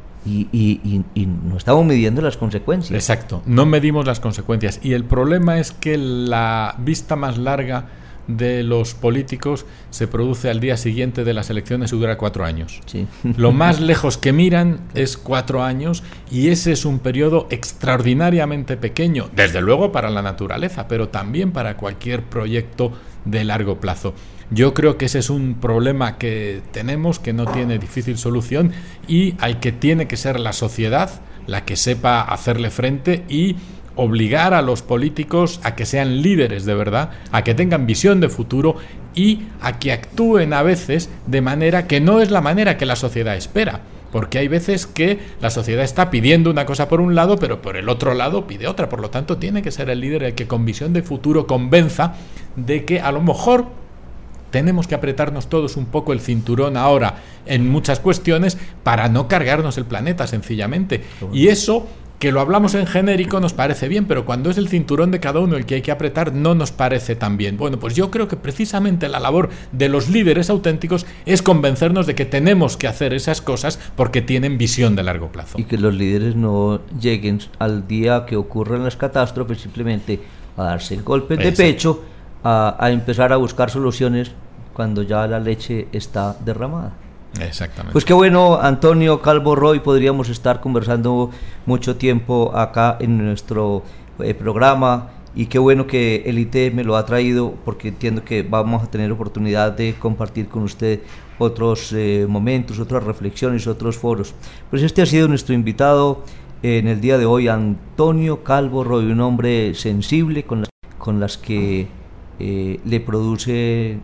y no estamos midiendo las consecuencias. Exacto, no medimos las consecuencias, y el problema es que la vista más larga de los políticos se produce al día siguiente de las elecciones y dura 4 años. Sí. Lo más lejos que miran es 4 años, y ese es un periodo extraordinariamente pequeño, desde luego para la naturaleza, pero también para cualquier proyecto de largo plazo. Yo creo que ese es un problema que tenemos, que no tiene difícil solución, y al que tiene que ser la sociedad la que sepa hacerle frente y obligar a los políticos a que sean líderes de verdad, a que tengan visión de futuro y a que actúen a veces de manera que no es la manera que la sociedad espera. Porque hay veces que la sociedad está pidiendo una cosa por un lado, pero por el otro lado pide otra. Por lo tanto, tiene que ser el líder el que con visión de futuro convenza de que a lo mejor tenemos que apretarnos todos un poco el cinturón ahora en muchas cuestiones para no cargarnos el planeta, sencillamente. Y eso, que lo hablamos en genérico, nos parece bien, pero cuando es el cinturón de cada uno el que hay que apretar, no nos parece tan bien. Bueno, pues yo creo que precisamente la labor de los líderes auténticos es convencernos de que tenemos que hacer esas cosas porque tienen visión de largo plazo. Y que los líderes no lleguen al día que ocurren las catástrofes simplemente a darse golpes de pecho, a empezar a buscar soluciones cuando ya la leche está derramada. Exactamente. Pues qué bueno, Antonio Calvo Roy, podríamos estar conversando mucho tiempo acá en nuestro programa, y qué bueno que el ITE me lo ha traído, porque entiendo que vamos a tener oportunidad de compartir con usted otros momentos, otras reflexiones, otros foros. Pues este ha sido nuestro invitado en el día de hoy, Antonio Calvo Roy, un hombre sensible con las que le produce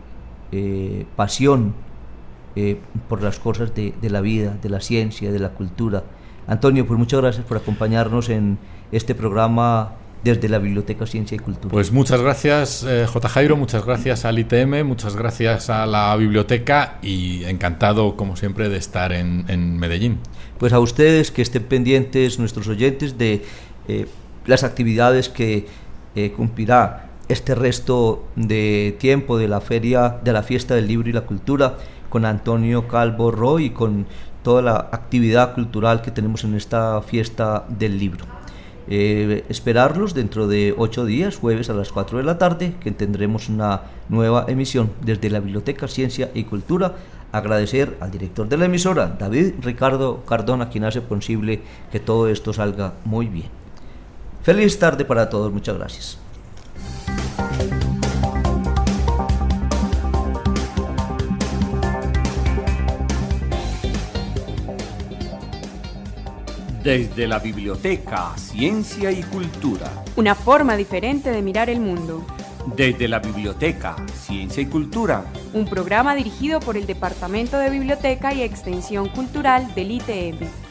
pasión por las cosas de la vida, de la ciencia, de la cultura. Antonio, pues muchas gracias por acompañarnos en este programa desde la Biblioteca Ciencia y Cultura. Pues muchas gracias, J. Jairo, muchas gracias al ITM, muchas gracias a la biblioteca y encantado, como siempre, de estar en Medellín. Pues a ustedes que estén pendientes, nuestros oyentes, de las actividades que cumplirá este resto de tiempo de la feria, de la Fiesta del Libro y la Cultura, con Antonio Calvo Roy y con toda la actividad cultural que tenemos en esta Fiesta del Libro. Esperarlos dentro de 8 días, jueves a las 4 de la tarde, que tendremos una nueva emisión desde la Biblioteca Ciencia y Cultura. Agradecer al director de la emisora, David Ricardo Cardona, quien hace posible que todo esto salga muy bien. Feliz tarde para todos, muchas gracias. Desde la Biblioteca Ciencia y Cultura. Una forma diferente de mirar el mundo. Desde la Biblioteca Ciencia y Cultura. Un programa dirigido por el Departamento de Biblioteca y Extensión Cultural del ITM.